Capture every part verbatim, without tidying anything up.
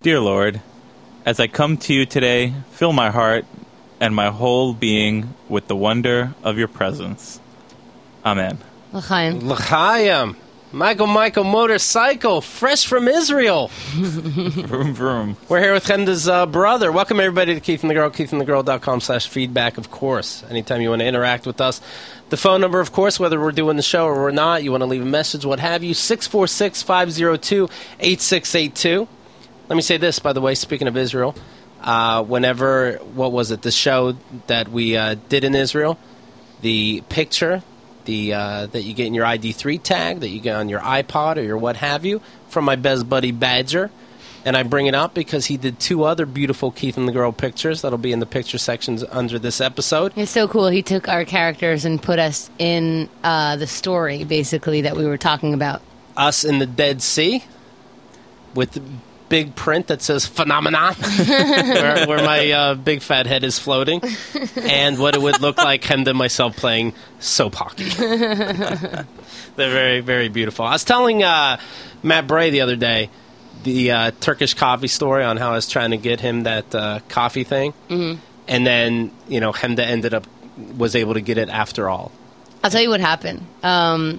Dear Lord, as I come to you today, fill my heart and my whole being with the wonder of your presence. Amen. L'chaim. L'chaim. Michael Michael Motorcycle, fresh from Israel. Vroom, vroom. We're here with Chemda's uh, brother. Welcome, everybody, to Keith and the Girl, keith and the girl dot com slash feedback, of course. Anytime you want to interact with us. The phone number, of course, whether we're doing the show or we're not, you want to leave a message, what have you, six four six, five zero two, eight six eight two. Let me say this, by the way, speaking of Israel. Uh, whenever, what was it, the show that we uh, did in Israel, the picture the uh, that you get in your I D three tag, that you get on your iPod or your what have you, from my best buddy Badger. And I bring it up because he did two other beautiful Keith and the Girl pictures that'll be in the picture sections under this episode. It's so cool. He took our characters and put us in uh, the story, basically, that we were talking about. Us in the Dead Sea with the big print that says phenomenon, where, where my uh, big fat head is floating, and what it would look like Chemda and myself playing soap hockey. They're very, very beautiful. I was telling uh, Matt Bray the other day the uh, Turkish coffee story on how I was trying to get him that uh, coffee thing, mm-hmm. and then, you know, Chemda ended up, was able to get it after all. I'll tell you what happened. Um...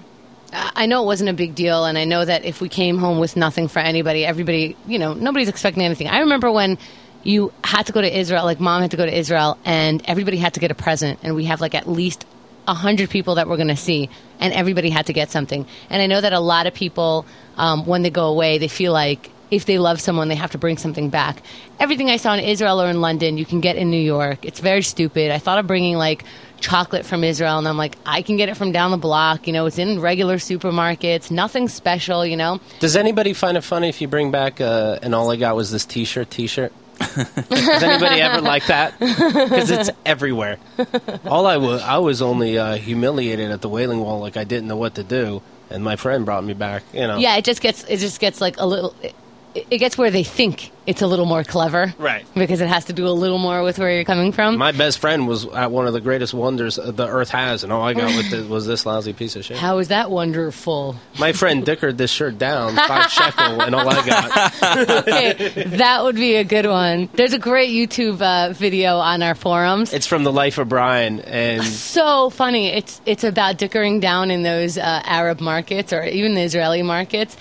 I know it wasn't a big deal, and I know that if we came home with nothing for anybody, everybody, you know, nobody's expecting anything. I remember when you had to go to Israel, like Mom had to go to Israel, and everybody had to get a present, and we have like at least one hundred people that we're going to see, and everybody had to get something. And I know that a lot of people, um, when they go away, they feel like if they love someone, they have to bring something back. Everything I saw in Israel or in London, you can get in New York. It's very stupid. I thought of bringing, like, chocolate from Israel, and I'm like, I can get it from down the block. You know, it's in regular supermarkets. Nothing special, you know. Does anybody find it funny if you bring back uh, and all I got was this T-shirt T-shirt? Does anybody ever like that? Because it's everywhere. All I was, I was only uh, humiliated at the Wailing Wall, like I didn't know what to do, and my friend brought me back, you know. Yeah, it just gets, it just gets like a little... It, It gets where they think it's a little more clever. Right. Because it has to do a little more with where you're coming from. My best friend was at one of the greatest wonders the Earth has, and all I got with it was this lousy piece of shit. How is that wonderful? My friend dickered this shirt down, five shekel, and all I got. Okay, that would be a good one. There's a great YouTube uh, video on our forums. It's from The Life of Brian. And so funny. It's, it's about dickering down in those uh, Arab markets or even the Israeli markets.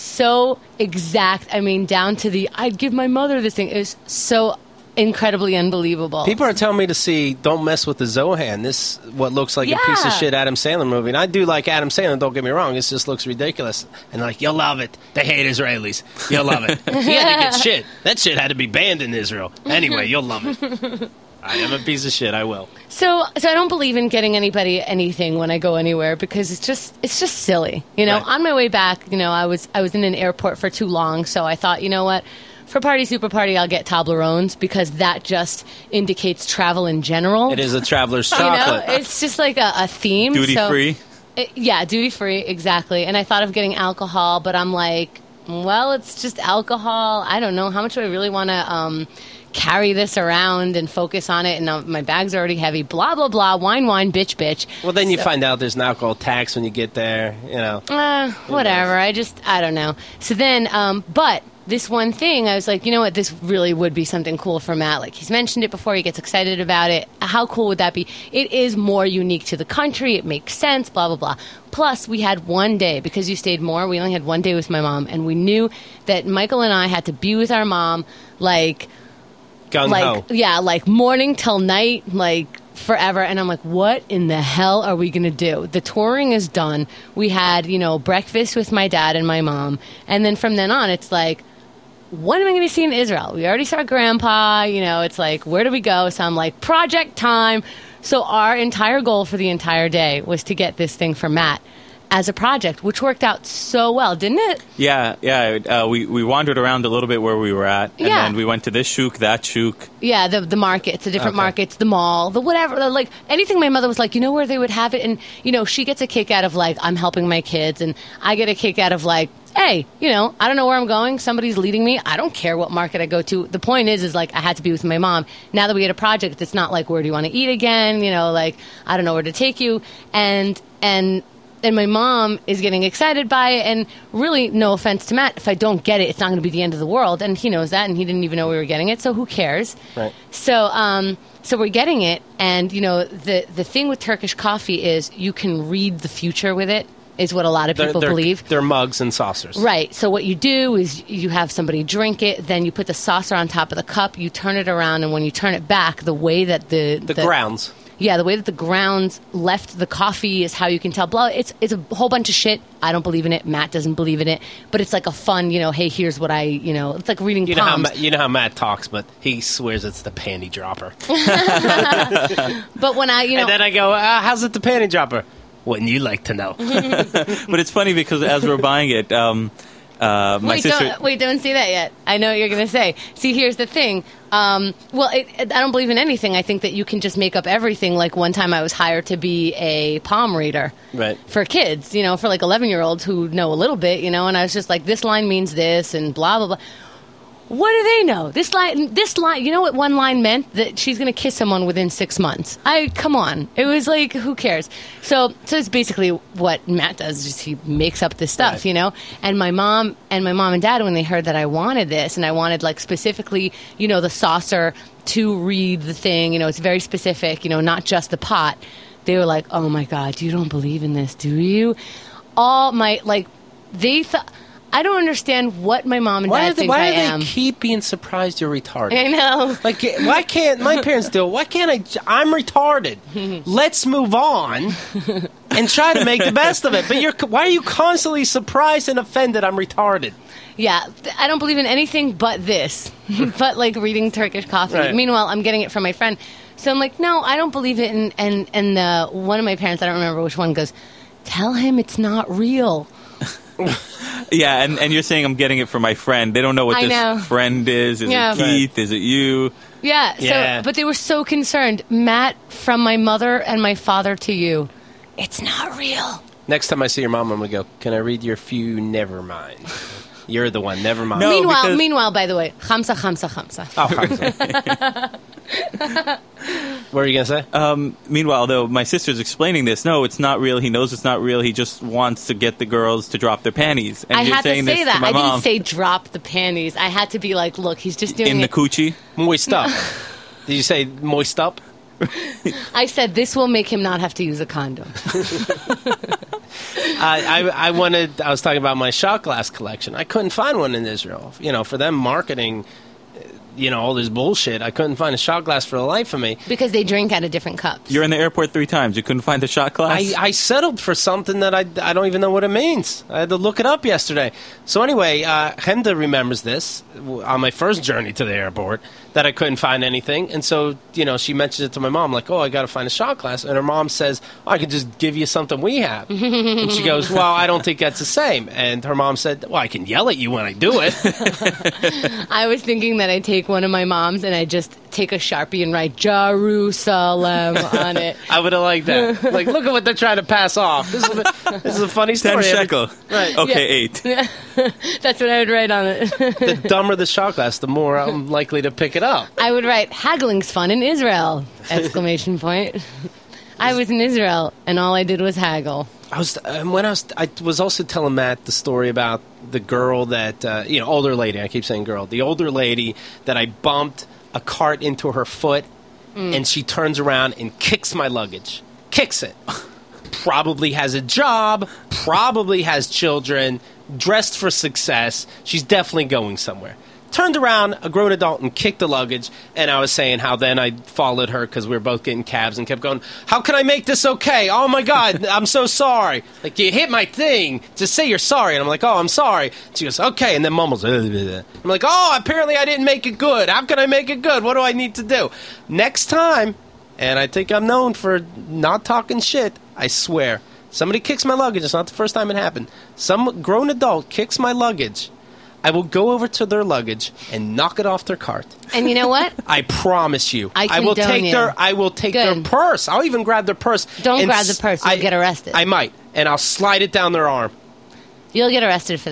So exact. I mean, down to the, I'd give my mother this thing. It was so incredibly unbelievable. People are telling me to see Don't Mess with the Zohan. This, what looks like yeah. a piece of shit Adam Sandler movie. And I do like Adam Sandler, don't get me wrong. This just looks ridiculous. And like, you'll love it. They hate Israelis. You'll love it. He had to get shit. That shit had to be banned in Israel. Anyway, you'll love it. I am a piece of shit. I will. So, so I don't believe in getting anybody anything when I go anywhere because it's just, it's just silly. You know, right. On my way back, you know, I was, I was in an airport for too long, so I thought, you know what, for Party Super Party, I'll get Toblerones because that just indicates travel in general. It is a traveler's chocolate. You know, it's just like a, a theme. Duty so, free. It, yeah, duty free, exactly. And I thought of getting alcohol, but I'm like, well, it's just alcohol. I don't know. How much do I really want to um, carry this around and focus on it? And uh, my bag's already heavy. Blah, blah, blah. Wine, wine, bitch, bitch. Well, then you So- find out there's an alcohol tax when you get there, you know. Uh, whatever. I just, I don't know. So then, um, but this one thing, I was like, you know what, this really would be something cool for Matt. Like, he's mentioned it before, he gets excited about it. How cool would that be? It is more unique to the country, it makes sense, blah, blah, blah. Plus, we had one day, because you stayed more, we only had one day with my mom, and we knew that Michael and I had to be with our mom, like, Gung like, ho. yeah, like morning till night, like, forever. And I'm like, what in the hell are we going to do? The touring is done. We had, you know, breakfast with my dad and my mom. And then from then on, it's like, what am I going to see in Israel? We already saw Grandpa. You know, it's like, where do we go? So I'm like, project time. So our entire goal for the entire day was to get this thing for Matt as a project, which worked out so well, didn't it? Yeah, yeah. Uh, we, we wandered around a little bit where we were at. And Yeah. then we went to this shuk, that shuk. Yeah, the the markets, the different Okay. markets, the mall, the whatever, the, like anything. My mother was like, you know where they would have it, and you know she gets a kick out of like I'm helping my kids, and I get a kick out of like, hey, you know, I don't know where I'm going. Somebody's leading me. I don't care what market I go to. The point is, is like I had to be with my mom. Now that we had a project, it's not like where do you want to eat again? You know, like I don't know where to take you, and and and my mom is getting excited by it. And really, no offense to Matt, if I don't get it, it's not going to be the end of the world. And he knows that, and he didn't even know we were getting it. So who cares? Right. So, um, so we're getting it, and you know, the the thing with Turkish coffee is you can read the future with it. Is what a lot of people they're, they're, believe. They're mugs and saucers. Right. So what you do is you have somebody drink it, then you put the saucer on top of the cup, you turn it around, and when you turn it back, the way that the... The, the grounds. Yeah, the way that the grounds left the coffee is how you can tell. Blah, it's it's a whole bunch of shit. I don't believe in it. Matt doesn't believe in it. But it's like a fun, you know, hey, here's what I, you know, it's like reading you know palms. How, you know how Matt talks, but he swears it's the panty dropper. But when I, you know... And then I go, uh, how's it the panty dropper? Wouldn't you like to know? But it's funny because as we're buying it, um, uh, my wait, sister... Don't, wait, don't say that yet. I know what you're going to say. See, here's the thing. Um, well, it, it, I don't believe in anything. I think that you can just make up everything. Like one time I was hired to be a palm reader. Right. For kids, you know, for like eleven-year-olds who know a little bit, you know, and I was just like, this line means this and blah, blah, blah. What do they know? This line, this line, you know what one line meant? That she's going to kiss someone within six months. I, come on. It was like, who cares? So, so it's basically what Matt does, just he makes up this stuff, Right. you know? And my mom and my mom and dad, when they heard that I wanted this, and I wanted like specifically, you know, the saucer to read the thing, you know, it's very specific, you know, not just the pot. They were like, oh my God, you don't believe in this, do you? All my, like, they thought... I don't understand what my mom and why dad do they, think why I do they am. keep being surprised you're retarded? I know. Like, why can't my parents do it? Why can't I? j- I'm retarded. Let's move on and try to make the best of it. But you're, why are you constantly surprised and offended I'm retarded? Yeah, th- I don't believe in anything but this, but like reading Turkish coffee. Right. Meanwhile, I'm getting it from my friend. So I'm like, no, I don't believe it. And, and, and uh, one of my parents, I don't remember which one, goes, tell him it's not real. Yeah, and, and you're saying I'm getting it from my friend. They don't know what I this know. friend is. Is Yeah. it Keith? Is it you? Yeah, so, Yeah. but they were so concerned. Matt, from my mother and my father to you, it's not real. Next time I see your mom, I'm going to go, can I read your few never mind? You're the one, never mind. No, meanwhile, because- meanwhile, by the way, khamsa, khamsa, khamsa. Oh, what were you going to say? Um, meanwhile, though, my sister's explaining this. No, it's not real. He knows it's not real. He just wants to get the girls to drop their panties. And I you're had to saying say this that. to my I mom didn't say drop the panties. I had to be like, look, he's just doing in the it. coochie. Moist up. Did you say moist up? I said this will make him not have to use a condom. I, I, I wanted. I was talking about my shot glass collection. I couldn't find one in Israel. You know, for them marketing, you know, all this bullshit. I couldn't find a shot glass for the life of me. Because they drink out of different cups. You're in the airport three times. You couldn't find the shot glass? I, I settled for something that I, I don't even know what it means. I had to look it up yesterday. So anyway, uh, Hemda remembers this on my first journey to the airport, that I couldn't find anything. And so, you know, she mentions it to my mom, like, oh, I got to find a shot glass. And her mom says, oh, I can just give you something we have. And she goes, well, I don't think that's the same. And her mom said, well, I can yell at you when I do it. I was thinking that I'd take one of my mom's and I just take a Sharpie and write Jerusalem on it. I would have liked that. Like, look at what they're trying to pass off. This is a, this is a funny Ten story. shekel. Right. Okay, Yeah. eight. That's what I would write on it. The dumber the shot glass, the more I'm likely to pick it up. I would write haggling's fun in Israel! Exclamation point. I was in Israel and all I did was haggle. I was um, when I was I was also telling Matt the story about the girl that uh, you know, older lady. I keep saying girl. The older lady that I bumped a cart into her foot, Mm. and she turns around and kicks my luggage. Kicks it. Probably has a job. Probably has children. Dressed for success. She's definitely going somewhere. Turned around, a grown adult, and kicked the luggage. And I was saying how then I followed her because we were both getting cabs and kept going, how can I make this okay? Oh, my God, I'm so sorry. Like, you hit my thing. Just say you're sorry. And I'm like, oh, I'm sorry. She goes, okay. And then mumbles. I'm like, oh, apparently I didn't make it good. How can I make it good? What do I need to do? Next time, and I think I'm known for not talking shit, I swear, somebody kicks my luggage. It's not the first time it happened. Some grown adult kicks my luggage. I will go over to their luggage and knock it off their cart. And you know what? I promise you. I will condone take you. their I will take their Good. purse. I'll even grab their purse. Don't and grab the s- purse. You'll I- get arrested. I might. And I'll slide it down their arm. You'll get arrested for that.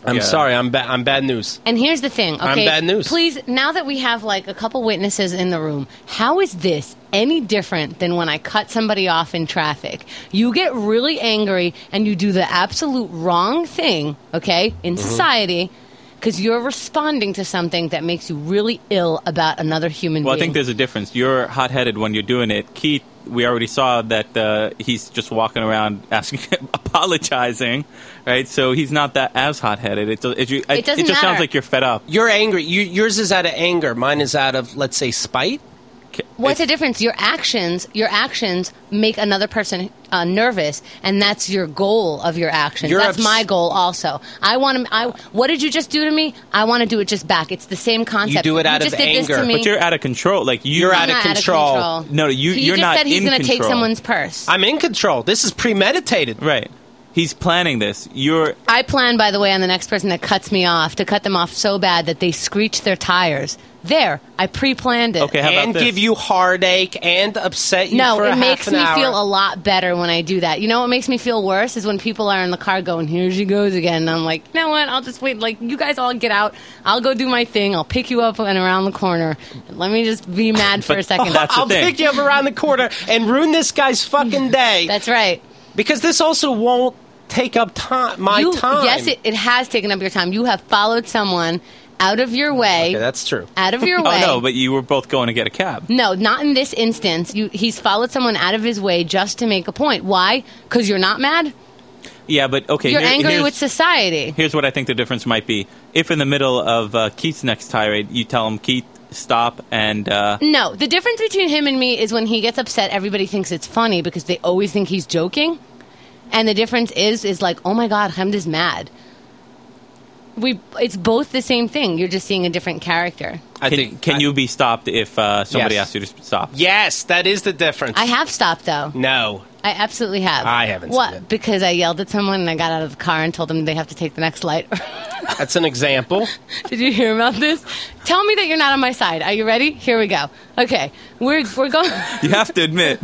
I'm Yeah. sorry. I'm ba- I'm bad news. And here's the thing, okay? I'm bad news. Please, now that we have like a couple witnesses in the room, how is this any different than when I cut somebody off in traffic? You get really angry and you do the absolute wrong thing, okay, in Mm-hmm. society, because you're responding to something that makes you really ill about another human Well, I being. think there's a difference. You're hot-headed when you're doing it. Keith, we already saw that uh, he's just walking around asking, apologizing, right? So he's not that as hot-headed. It, it, it, It doesn't it just sounds matter. like you're fed up. You're angry. You, yours is out of anger. Mine is out of, let's say, spite. What's the If- difference? Your actions, your actions make another person uh, nervous, and that's your goal of your actions. You're that's ups- my goal also. I want to. I what did you just do to me? I want to do it just back. It's the same concept. do it out of just did this anger. to me. But you're out of control. Like you, You're I'm out of not control. No, you- He you're just not said he's in gonna take control. someone's purse. I'm in control. This is premeditated. right. He's planning this. You're I plan, by the way, on the next person that cuts me off to cut them off so bad that they screech their tires. There, I pre-planned it. okay. How about And this? give you heartache and upset you No, for a it half makes an me hour. feel a lot better when I do that. You know what makes me feel worse is when people are in the car going, here she goes again. And I'm like, you know what? I'll just wait. Like, you guys all get out. I'll go do my thing. I'll pick you up and around the corner. Let me just be mad for a second. That's the I'll thing. pick you up around the corner and ruin this guy's fucking day. That's right. Because this also won't take up time, my You- time. Yes, it, it has taken up your time. You have followed someone out of your way. Okay, that's true. out of your Oh way. no! But you were both going to get a cab. No, not in this instance. You, he's followed someone out of his way just to make a point. Why? Because you're not mad? Yeah, but okay. You're here- angry here's- with society. Here's what I think the difference might be. If in the middle of uh, Keith's next tirade, you tell him, Keith, stop, and uh, No, the difference between him and me is when he gets upset, everybody thinks it's funny because they always think he's joking. And the difference is, is like, oh my God, Hamd is mad. We, it's both the same thing. You're just seeing a different character. I can, think. can I- you be stopped if uh, somebody Yes. asks you to stop? Yes, that is the difference. I have stopped though. No. I absolutely have. I haven't What? seen it. Because I yelled at someone and I got out of the car and told them they have to take the next light. That's an example. Did you hear about this? Tell me that you're not on my side. Are you ready? Here we go. Okay, we're we're going You have to admit.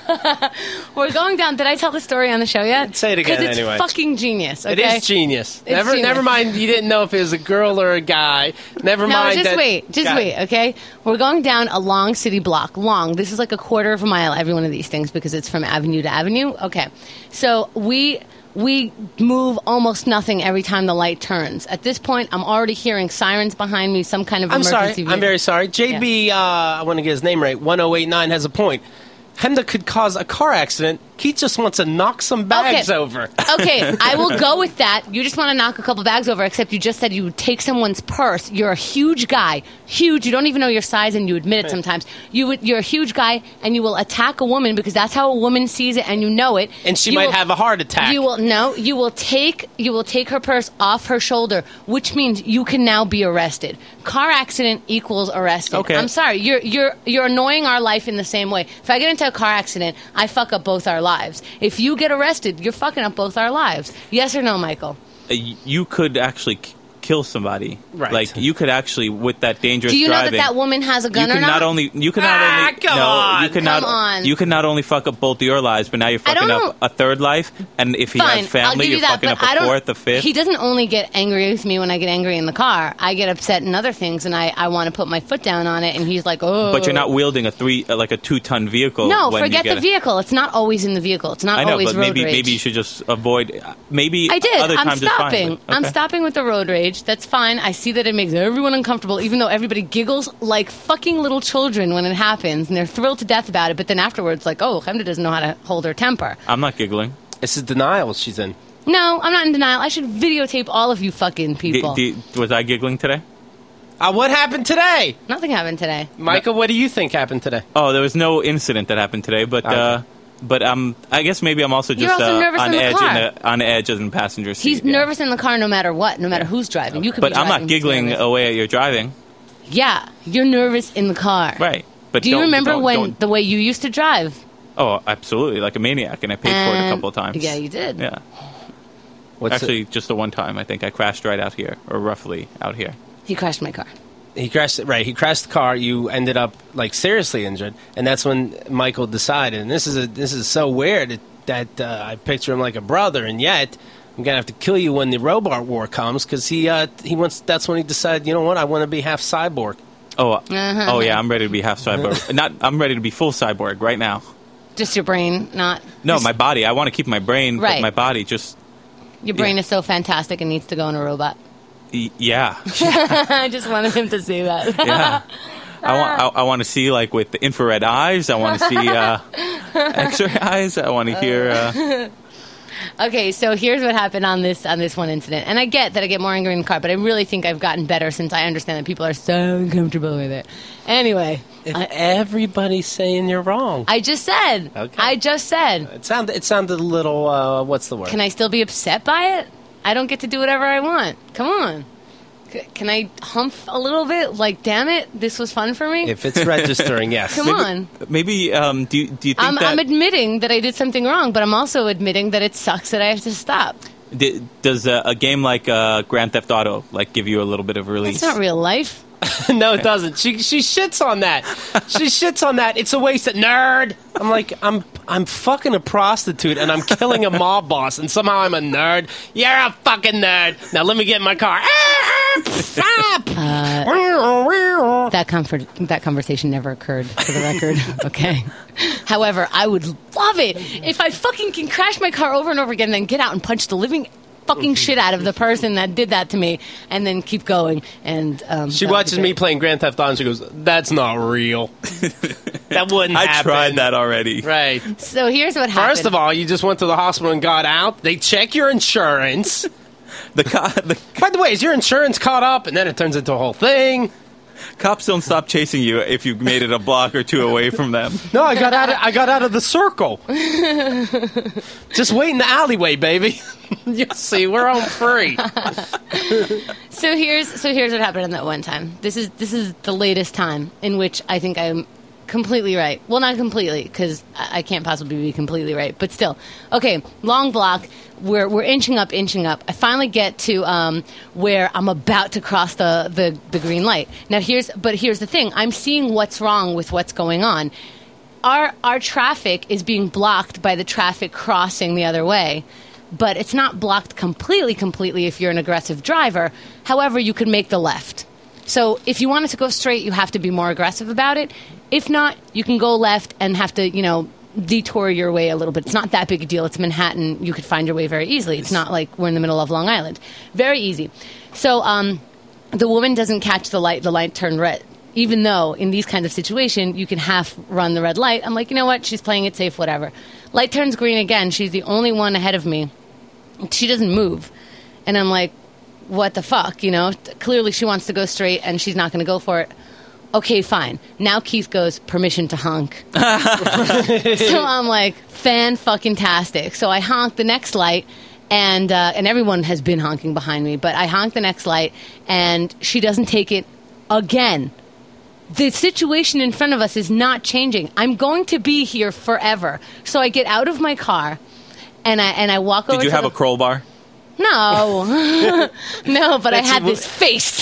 we're going down. Did I tell the story on the show yet? Say it again Because it's anyway. fucking genius. It Okay? is genius. It's never, genius. never mind. You didn't know if it was a girl or a guy. Never No, mind. just that- wait. Just God. wait, okay? We're going down a long city block. Long. This is like a quarter of a mile, every one of these things, because it's from avenue to avenue. Okay. So we we move almost nothing every time the light turns. At this point, I'm already hearing sirens behind me, some kind of I'm sorry. emergency I'm vehicle. very sorry. J B, uh, I want to get his name right. one oh eight nine has a point. Hemda could cause a car accident. Keith just wants to knock some bags Okay. over. Okay, I will go with that. You just want to knock a couple bags over, except you just said you would take someone's purse. You're a huge guy. Huge. You don't even know your size, and you admit it sometimes. You would, you're a huge guy, and you will attack a woman because that's how a woman sees it, and you know it. And she You might will- have a heart attack. You will no. You will take you will take her purse off her shoulder, which means you can now be arrested. Car accident equals arrested. Okay. I'm sorry. You're you're you're annoying our life in the same way. If I get into a car accident, I fuck up both our lives. If you get arrested, you're fucking up both our lives. Yes or no, Michael? Uh, you could actually k- kill somebody. Right. Like you could actually, with that dangerous Do you know that driving. that woman has a gun you or can not? not only you can not Ah, only come no on. you can Come not on. you can not only fuck up both of your lives, but now you're I fucking don't up a third life, and if he Fine, has family, I'll give you you're that, fucking but up a I don't, fourth, a fifth. He doesn't only get angry with me when I get angry in the car. I get upset in other things, and I, I want to put my foot down on it, and he's like, oh. but you're not wielding a three uh, like a two ton vehicle. No, when forget you get the a- vehicle. It's not always in the vehicle. It's not I know, always but road maybe rage. maybe you should just avoid. Maybe I did. Other I'm times it's stopping. fine, but- I'm okay. stopping with the road rage. That's fine. I see that it makes everyone uncomfortable, even though everybody giggles like fucking little children when it happens, and they're thrilled to death about it. But then afterwards, like, oh, Hemda doesn't know how to hold her temper. I'm not giggling. This is denial she's in. No, I'm not in denial. I should videotape all of you fucking D- people. d- was I giggling today? Uh, what happened today? Nothing happened today. Michael, what do you think happened today? Oh, there was no incident that happened today, but Okay. uh, but um, I guess maybe I'm also just You're also uh, nervous on in the edge car. in the on edge in the passenger seat. He's yeah. nervous in the car no matter what, no matter who's driving. You could But be I'm driving, not he's giggling nervous. away at your driving, Yeah, you're nervous in the car. right? But Do you don't- remember don't- when don't- the way you used to drive? Oh, absolutely, like a maniac, and I paid for it a And- couple of times. Yeah, you did. Yeah, What's actually, just the one time I think I crashed right out here, or roughly out here. He crashed my car. it? He crashed. Right, he crashed the car. You ended up like seriously injured, and that's when Michael decided. And this is a, this is so weird that uh, I picture him like a brother, and yet I'm gonna have to kill you when the robot war comes because he uh, he wants. That's when he decided. You know what? I want to be half cyborg. Oh, uh-huh. oh yeah, I'm ready to be half cyborg. Not, I'm ready to be full cyborg right now. Just your brain, not... No, my body. I want to keep my brain, right. but my body just... Your brain yeah. is so fantastic and needs to go in a robot. Y- yeah. I just wanted him to say that. Yeah. I want. I, I want to see like with the infrared eyes. I want to see uh, X-ray eyes. I want to hear. Uh... Okay, so here's what happened on this on this one incident, and I get that I get more angry in the car, but I really think I've gotten better since I understand that people are so uncomfortable with it. Anyway, if I, everybody's saying you're wrong. I just said. Okay. I just said. It sounded. It sounded a little. Uh, what's the word? Can I still be upset by it? I don't get to do whatever I want. Come on. Can I humph a little bit? Like, damn it, this was fun for me? If it's registering, yes. Come maybe, on. Maybe, um, do, you, do you think I'm, that... I'm admitting that I did something wrong, but I'm also admitting that it sucks that I have to stop. D- does uh, a game like uh, Grand Theft Auto, like, give you a little bit of release? It's not real life. No, it doesn't. She she shits on that. She shits on that. It's a waste of nerd. I'm like, I'm I'm fucking a prostitute and I'm killing a mob boss and somehow I'm a nerd. You're a fucking nerd. Now let me get in my car. Uh, that comfort, that conversation never occurred, for the record. Okay. However, I would love it if I fucking can crash my car over and over again and then get out and punch the living fucking shit out of the person that did that to me and then keep going. And um, she watches me playing Grand Theft Auto and she goes, that's not real. That wouldn't I happen. tried that already. Right. So here's what happened. First of all, you just went to the hospital and got out. They check your insurance. The, co- the By the way, is your insurance caught up? And then it turns into a whole thing. Cops don't stop chasing you if you made it a block or two away from them. No, I got out of, I got out of the circle. Just wait in the alleyway, baby. You'll see, we're on free. So here's so here's what happened on that one time. This is this is the latest time in which I think I'm completely right. Well, not completely, because I can't possibly be completely right, but still. Okay, long block. We're we're inching up, inching up. I finally get to um, where I'm about to cross the, the, the green light. Now here's but here's the thing. I'm seeing what's wrong with what's going on. Our our traffic is being blocked by the traffic crossing the other way. But it's not blocked completely, completely if you're an aggressive driver. However, you can make the left. So if you wanted to go straight, you have to be more aggressive about it. If not, you can go left and have to, you know, detour your way a little bit. It's not that big a deal. It's Manhattan. You could find your way very easily. It's not like we're in the middle of Long Island. Very easy. So um, the woman doesn't catch the light. The light turned red. Even though in these kinds of situations, you can half run the red light. I'm like, you know what? She's playing it safe, whatever. Light turns green again. She's the only one ahead of me. She doesn't move. And I'm like, what the fuck? You know, clearly she wants to go straight and she's not going to go for it. Okay, fine. Now Keith goes, permission to honk. So I'm like, fan-fucking-tastic. So I honk the next light, and uh, and everyone has been honking behind me, but I honk the next light, and she doesn't take it again. The situation in front of us is not changing. I'm going to be here forever. So I get out of my car, and I and I walk over to Did you have the- a crowbar? No. No, but I had this face.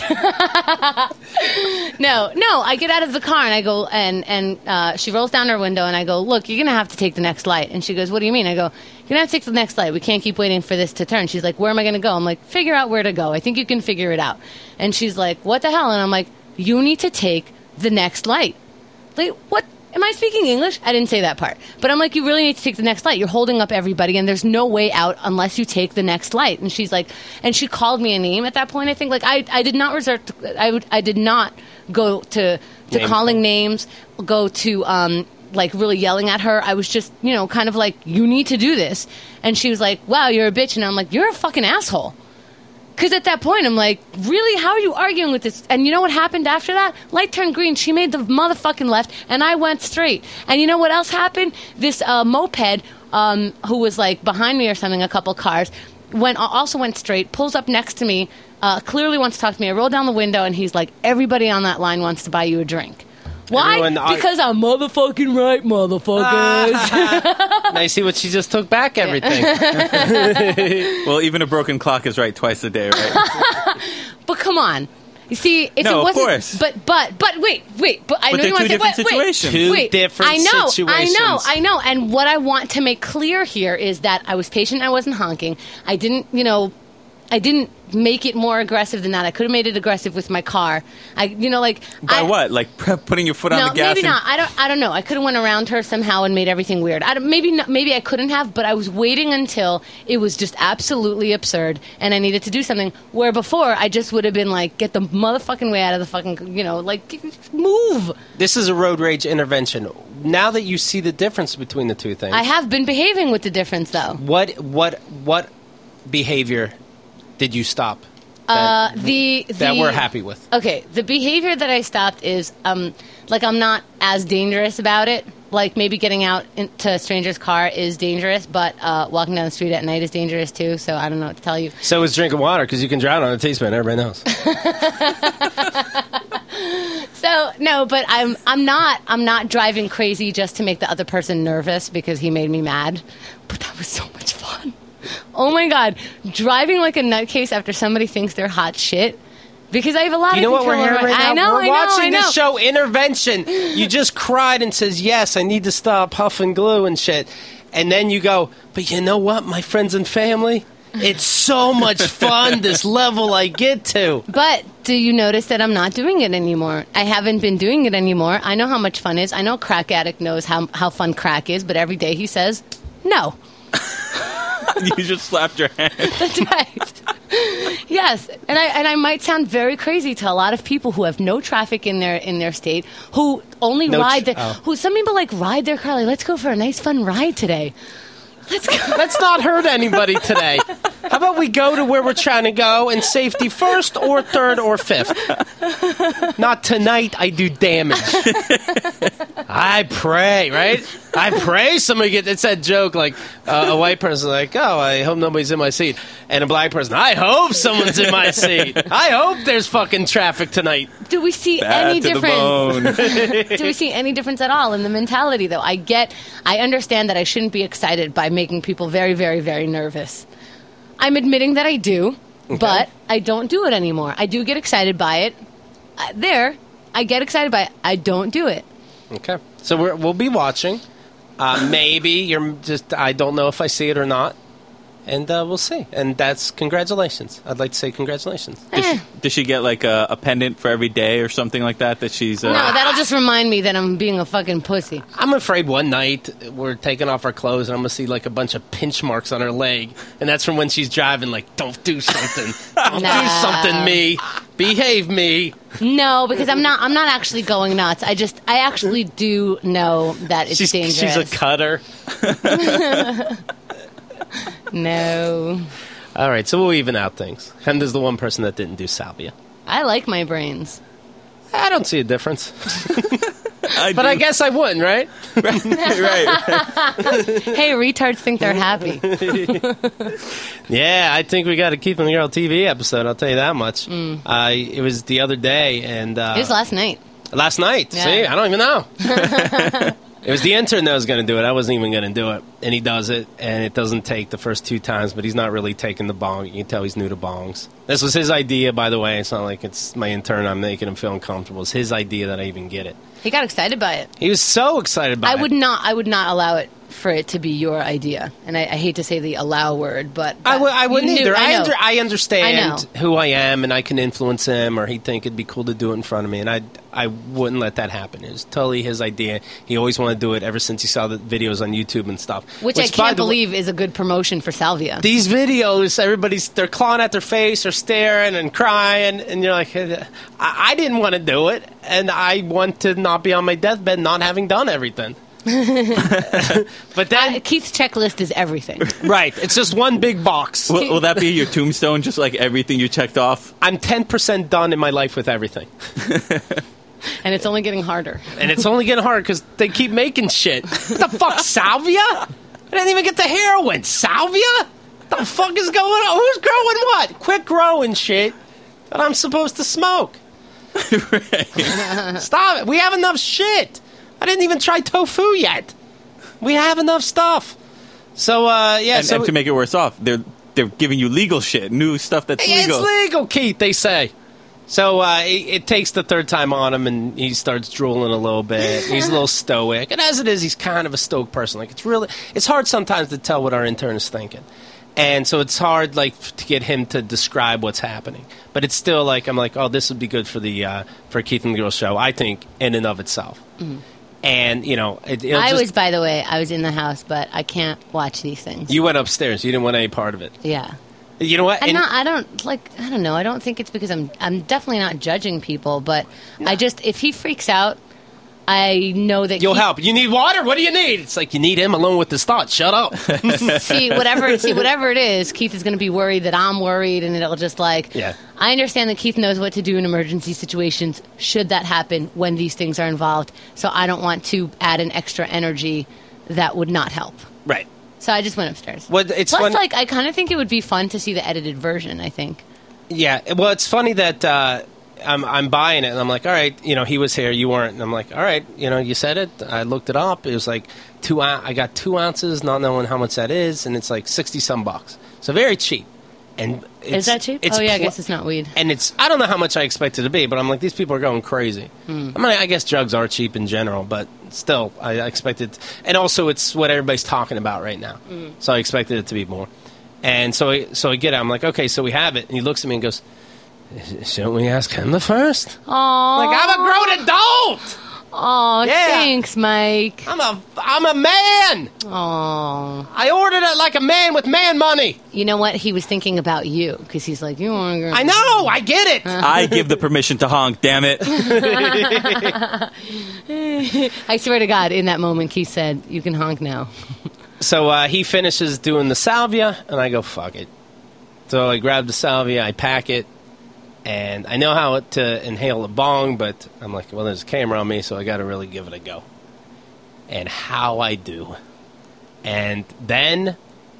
no, no, I get out of the car and I go, and, and uh, she rolls down her window and I go, look, you're going to have to take the next light. And she goes, what do you mean? I go, you're going to have to take the next light. We can't keep waiting for this to turn. She's like, where am I going to go? I'm like, figure out where to go. I think you can figure it out. And she's like, what the hell? And I'm like, you need to take the next light. Like, what? Am I speaking English? I didn't say that part. But I'm like, you really need to take the next light. You're holding up everybody, and there's no way out unless you take the next light. And she's like, and she called me a name at that point, I think. Like, I, I did not resort to, I, would, I did not go to, to Name calling call. names, go to, um, like, really yelling at her. I was just, you know, kind of like, you need to do this. And she was like, wow, you're a bitch. And I'm like, you're a fucking asshole. Because at that point, I'm like, really? How are you arguing with this? And you know what happened after that? Light turned green. She made the motherfucking left, and I went straight. And you know what else happened? This uh, moped, um, who was like behind me or something, a couple cars, went also went straight, pulls up next to me, uh, clearly wants to talk to me. I roll down the window, and he's like, everybody on that line wants to buy you a drink. Why? Everyone, I- because I'm motherfucking right, motherfuckers. Now you see what she just took back everything. Well, even a broken clock is right twice a day, right? But come on. You see, if No, it of wasn't, course. but but but wait, wait, but I But know they're you want two to say, different wait, wait, situations. Two wait, different I know, situations. I know, I know, and what I want to make clear here is that I was patient. I wasn't honking. I didn't, you know, I didn't make it more aggressive than that. I could have made it aggressive with my car. I, you know, like By I, what? Like putting your foot on no, the gas? maybe and- not. I don't. I don't know. I could have went around her somehow and made everything weird. I don't, maybe not, maybe I couldn't have, but I was waiting until it was just absolutely absurd, and I needed to do something. Where before I just would have been like, get the motherfucking way out of the fucking, you know, like move. This is a road rage intervention. Now that you see the difference between the two things, I have been behaving with the difference though. what what what behavior did you stop? Uh, That, the, the that we're happy with. Okay, the behavior that I stopped is um like I'm not as dangerous about it. Like maybe getting out into a stranger's car is dangerous, but uh, walking down the street at night is dangerous too. So I don't know what to tell you. So is drinking water because you can drown on a teaspoon. Everybody knows. So no, but I'm I'm not I'm not driving crazy just to make the other person nervous because he made me mad. But that was so much fun. Oh my god, driving like a nutcase after somebody thinks they're hot shit. Because I have a lot You know of what we're control hearing over right my- now? I know, we're I know, watching I know. this show, Intervention. You just cried and says, yes, I need to stop huffing glue and shit. And then you go, but you know what, my friends and family? It's so much fun, this level I get to. But do you notice that I'm not doing it anymore? I haven't been doing it anymore. I know how much fun is. I know a crack addict knows how how fun crack is, but every day he says, no. You just slapped your hand. That's right. Yes, and I and I might sound very crazy to a lot of people who have no traffic in their in their state, who only No ride tr- their, oh. who some people like ride their car. Like, let's go for a nice fun ride today. Let's go. Let's not hurt anybody today. How about we go to where we're trying to go and safety first or third or fifth? Not tonight, I do damage. I pray, right? I pray somebody gets, it's that joke like uh, a white person like, oh, I hope nobody's in my seat. And a black person, I hope someone's in my seat. I hope there's fucking traffic tonight. Do we see Bad any to the difference? bone. Do we see any difference at all in the mentality, though? I get, I understand that I shouldn't be excited by making people very, very, very nervous. I'm admitting that I do, but I don't do it anymore. I do get excited by it. Uh, there, I get excited by it. I don't do it. Okay. So we're, we'll be watching. Uh, maybe you're just, I don't know if I see it or not. And uh, we'll see. And that's congratulations. I'd like to say congratulations. Does Eh. she, does she get like a, a pendant for every day or something like that? That she's uh, No, that'll just remind me that I'm being a fucking pussy. I'm afraid one night we're taking off our clothes and I'm going to see like a bunch of pinch marks on her leg. And that's from when she's driving, like, don't do something. Don't No. do something, me. Behave, me. No, because I'm not. I'm not actually going nuts. I just. I actually do know that it's She's, dangerous. she's a cutter. No, All right, so we'll even out things. Henda's the one person that didn't do salvia. I like my brains. I don't see a difference. I But do. I guess I wouldn't, right? right, right. Hey, retards think they're happy. Yeah, I think we got a Keith and the Girl T V episode, I'll tell you that much. Uh, it was the other day, and... Uh, It was last night. Last night. Yeah. See, I don't even know. It was the intern that was going to do it. I wasn't even going to do it. And he does it, and it doesn't take the first two times, but he's not really taking the bong. You can tell he's new to bongs. This was his idea, by the way. It's not like it's my intern. I'm making him feel uncomfortable. It's his idea that I even get it. He got excited by it. He was so excited by I it. would not. I would not allow it for it to be your idea. And I, I hate to say the allow word, but I, w- I you wouldn't knew- either. I, I know. under- I understand I know. who I am, and I can influence him, or he'd think it'd be cool to do it in front of me, and I I wouldn't let that happen. It was totally his idea. He always wanted to do it ever since he saw the videos on YouTube and stuff. Which, I by can't the way- believe is a good promotion for Salvia. These videos, everybody's they're clawing at their face or staring and crying, and you're like, I, I didn't want to do it, and I want to not be on my deathbed not having done everything. But then, Uh, Keith's checklist is everything. right, it's just one big box. Will, will that be your tombstone? Just like everything you checked off? I'm ten percent done in my life with everything. And it's only getting harder. And it's only getting harder because they keep making shit. What the fuck, salvia? I didn't even get the heroin. Salvia? What the fuck is going on? Who's growing what? Quit growing shit that I'm supposed to smoke. Stop it. We have enough shit. I didn't even try tofu yet. We have enough stuff. So, uh, yeah. And, so and to make it worse off, they're they're giving you legal shit, new stuff that's it's legal. legal, Keith, they say. So uh, it, it takes the third time on him, and he starts drooling a little bit. He's a little stoic, and as it is, he's kind of a stoic person. Like it's really, it's hard sometimes to tell what our intern is thinking, and so it's hard like f- to get him to describe what's happening. But it's still like I'm like, oh, this would be good for the uh, for Keith and the Girl show. I think in and of itself, mm. and you know, it, I just, was by the way, I was in the house, but I can't watch these things. You went upstairs. You didn't want any part of it. Yeah. You know what? I'm And- not, I don't like. I don't know. I don't think it's because I'm. I'm definitely not judging people, but I just if he freaks out, I know that You'll he, help. You need water? What do you need? It's like you need him alone with his thoughts. Shut up. see whatever. See whatever it is. Keith is going to be worried that I'm worried, and it'll just like. Yeah. I understand that Keith knows what to do in emergency situations should that happen when these things are involved. So I don't want to add an extra energy that would not help. Right. So I just went upstairs. Well, it's Plus, fun- like, I kind of think it would be fun to see the edited version, I think. Yeah. Well, it's funny that uh, I'm, I'm buying it, and I'm like, all right, you know, he was here, you weren't. And I'm like, all right, you know, you said it. I looked it up. It was like two. I got two ounces, not knowing how much that is, and it's like sixty-some bucks. So very cheap. And it's, Is that cheap? It's Oh, yeah, I pl- guess it's not weed. And it's, I don't know how much I expect it to be, but I'm like, these people are going crazy. Hmm. I mean, I guess drugs are cheap in general, but still, I, I expected, and also it's what everybody's talking about right now. Hmm. So I expected it to be more. And so I, so I get it. I'm like, okay, so we have it. And he looks at me and goes, shouldn't we ask him the first? Aww. Like, I'm a grown adult! Aw, Yeah. thanks, Mike. I'm a, I'm a man! Aw. I ordered it like a man with man money! You know what? He was thinking about you, because he's like, you want to go. I know! I get it! I give the permission to honk, damn it. I swear to God, in that moment, Keith said, you can honk now. So uh, he finishes doing the salvia, and I go, fuck it. So I grab the salvia, I pack it, and I know how to inhale the bong, but I'm like, well, there's a camera on me, so I got to really give it a go. And how I do. And then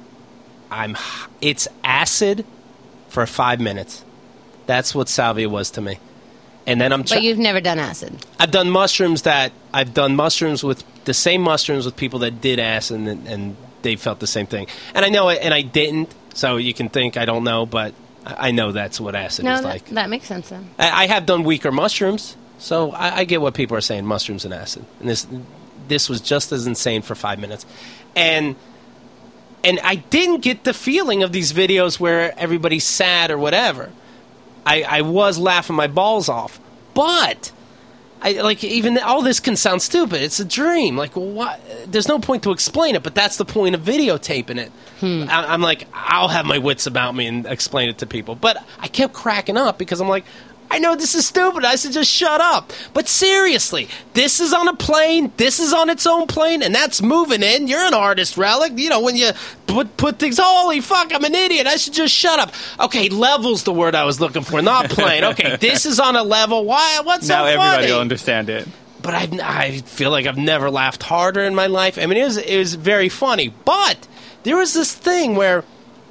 I'm, it's acid for five minutes. That's what salvia was to me. And then I'm But trying. you've never done acid. I've done mushrooms that I've done mushrooms with the same mushrooms with people that did acid, and, and they felt the same thing. And I know it, and I didn't. So you can think I don't know, but I I know that's what acid No, is that, like. that makes sense then. I, I have done weaker mushrooms, so I, I get what people are saying: mushrooms and acid. And this this was just as insane for five minutes, and and I didn't get the feeling of these videos where everybody's sad or whatever. I, I was laughing my balls off, but I like even all this can sound stupid. It's a dream. Like what? There's no point to explain it, but that's the point of videotaping it. Hmm. I, I'm like, I'll have my wits about me and explain it to people, but I kept cracking up because I'm like, I know this is stupid. I should just shut up. But seriously, this is on a plane. This is on its own plane, and that's moving in. You're an artist, Relic. You know, when you put put things, holy fuck, I'm an idiot. I should just shut up. Okay, level's the word I was looking for, not plane. Okay, this is on a level. Why? What's Now so everybody funny? will understand it. But I, I feel like I've never laughed harder in my life. I mean, it was, it was very funny. But there was this thing where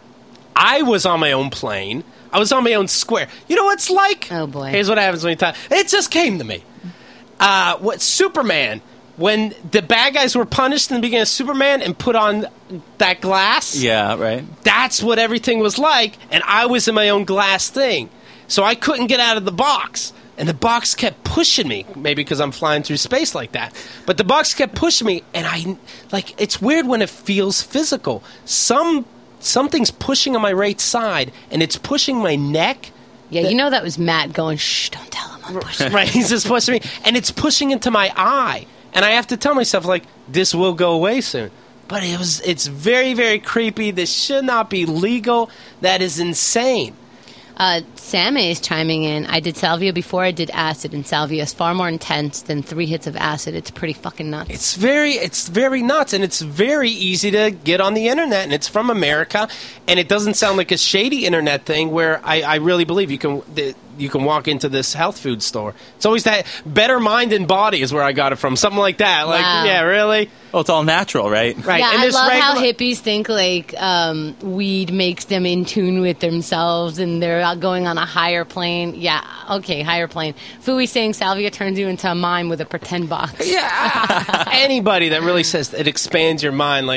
I was on my own plane. I was on my own square. You know what it's like? Oh, boy. Here's what happens when you talk. It just came to me. Uh, what Superman, when the bad guys were punished in the beginning of Superman and put on that glass, Yeah, right. that's what everything was like, and I was in my own glass thing. So I couldn't get out of the box. And the box kept pushing me, maybe because I'm flying through space like that. But the box kept pushing me, and I, like, it's weird when it feels physical. Some Something's pushing on my right side, and it's pushing my neck. Yeah, you know that was Matt going, shh, don't tell him I'm pushing. Right, he's just pushing me, and it's pushing into my eye. And I have to tell myself, like, this will go away soon. But it was, it's very, very creepy. This should not be legal. That is insane. Uh, Sam is chiming in. I did salvia before I did acid, and salvia is far more intense than three hits of acid. It's pretty fucking nuts. It's very, it's very nuts, and it's very easy to get on the internet, and it's from America, and it doesn't sound like a shady internet thing where I, I really believe you can the, you can walk into this health food store. It's always that Better Mind and Body is where I got it from, something like that. Like, Wow. yeah, really? Well, it's all natural, right? Right. Yeah, and I this love how regular- hippies think like um, weed makes them in tune with themselves and they're out going on a higher plane. Yeah, okay, higher plane. Fooey saying salvia turns you into a mime with a pretend box. Yeah. Anybody that really says it expands your mind, like,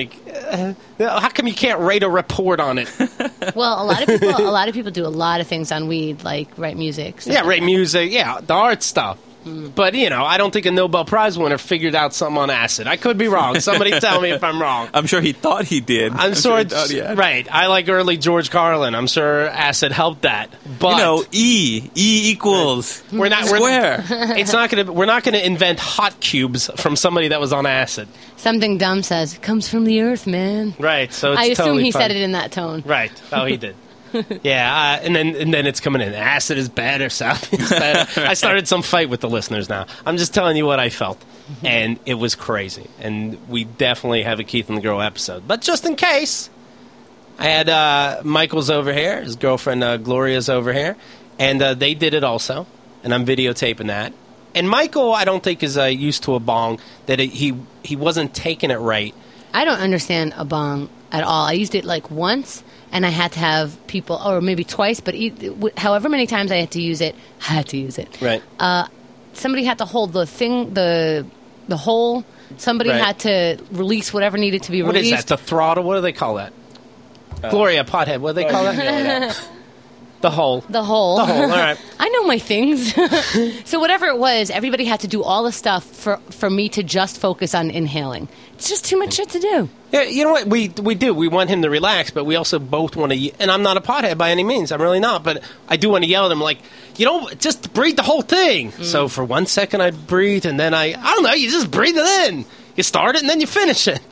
Uh, how come you can't write a report on it? Well, a lot of people, a lot of people do a lot of things on weed, like write music. stuff Yeah, like write that. music. Yeah, the art stuff. But, you know, I don't think a Nobel Prize winner figured out something on acid. I could be wrong. Somebody tell me if I'm wrong. I'm sure he thought he did. I'm, sure, he it's, thought he had. right. I like early George Carlin. I'm sure acid helped that. But You know, E. E equals we're not we're, square. It's not going to. We're not going to invent hot cubes from somebody that was on acid. Something dumb says it comes from the earth, man. Right. So it's I assume totally he fine. said it in that tone. Right. Oh, he did. Yeah, uh, and then and then it's coming in. Acid is better, south is better. I started some fight with the listeners now. I'm just telling you what I felt, and it was crazy. And we definitely have a Keith and the Girl episode. But just in case, I had uh, Michael's over here, his girlfriend uh, Gloria's over here, and uh, they did it also. And I'm videotaping that. And Michael, I don't think is uh, used to a bong that it, he he wasn't taking it right. I don't understand a bong at all. I used it like once, and I had to have people, or maybe twice, but e- w- however many times I had to use it, I had to use it. Right. Uh, somebody had to hold the thing, the the hole. Somebody Right. had to release whatever needed to be What released. is that? The throttle? What do they call that? Gloria Pothead. What do they call that? The hole. The hole. The hole. All right. I know my things. So whatever it was, everybody had to do all the stuff for, for me to just focus on inhaling. It's just too much shit to do. Yeah, you know what we we do. We want him to relax, but we also both want to. Ye- and I'm not a pothead by any means. I'm really not. But I do want to yell at him, like, you know, just breathe the whole thing. So for one second, I breathe, and then I, I don't know. You just breathe it in. You start it, and then you finish it.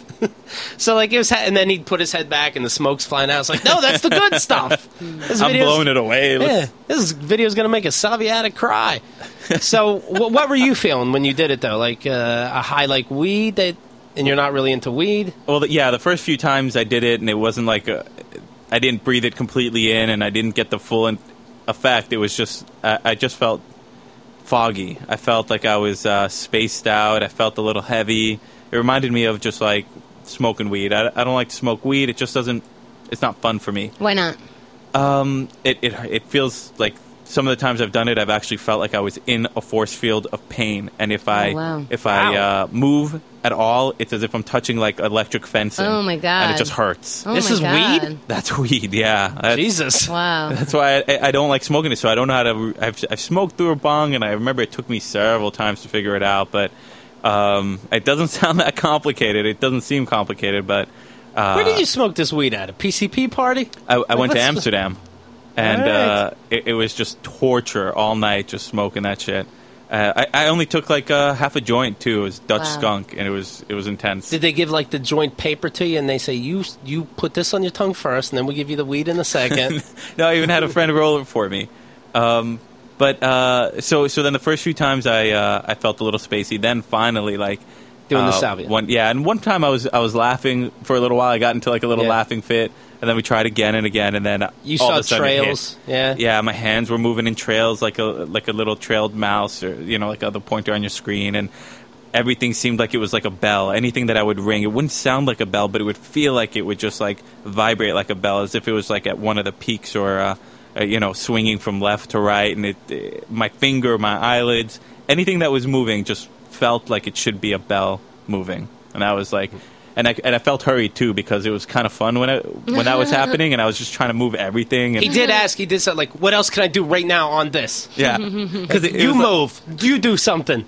So like it was, ha- and then he'd put his head back, and the smoke's flying out. I was like, no, that's the good stuff. This I'm video's- blowing it away. It Yeah, looks- this video's gonna make a Salviatic cry. So, wh- what were you feeling when you did it, though? Like uh, a high, like weed, that, and you're not really into weed. Well, the- yeah, the first few times I did it, and it wasn't like a, I didn't breathe it completely in, and I didn't get the full in- effect. It was just I, I just felt foggy. I felt like I was uh, spaced out. I felt a little heavy. It reminded me of just like smoking weed. I, I don't like to smoke weed. It just doesn't. It's not fun for me. Why not? Um, it it it feels like some of the times I've done it, I've actually felt like I was in a force field of pain, and if I Oh, wow. if I Wow. uh, move at all, it's as if I'm touching like electric fencing. Oh, my God. And it just hurts. Oh This my is God. weed? That's weed, yeah. That's, Jesus. Wow. That's why I, I don't like smoking it. So I don't know how to. I've, I've smoked through a bong, and I remember it took me several times to figure it out. But um, it doesn't sound that complicated. It doesn't seem complicated, but uh, Where did you smoke this weed at? A P C P party? I, I went to What's- Amsterdam, and All right. uh, it, it was just torture all night, just smoking that shit. Uh, I, I only took like uh, half a joint too. It was Dutch Wow. skunk, and it was it was intense. Did they give like the joint paper to you, and they say you you put this on your tongue first, and then we give you the weed in a second? No, I even had a friend roll it for me. Um, but uh, so so then the first few times I uh, I felt a little spacey. Then finally, like Doing the uh, salvia. One, yeah, and one time I was I was laughing for a little while. I got into like a little Yeah. laughing fit, and then we tried again and again, and then You all saw of a sudden it hit. trails, yeah? Yeah, my hands were moving in trails like a like a little trailed mouse, or you know, like a the pointer on your screen, and everything seemed like it was like a bell. Anything that I would ring, it wouldn't sound like a bell, but it would feel like it would just like vibrate like a bell, as if it was like at one of the peaks, or uh, uh, you know, swinging from left to right. And it, uh, my finger, my eyelids, anything that was moving just felt like it should be a bell moving. And I was like, and I and I felt hurried too, because it was kind of fun when it when that was happening, and I was just trying to move everything. And He did ask. He did say, like, what else can I do right now on this? yeah, because You move. You do something.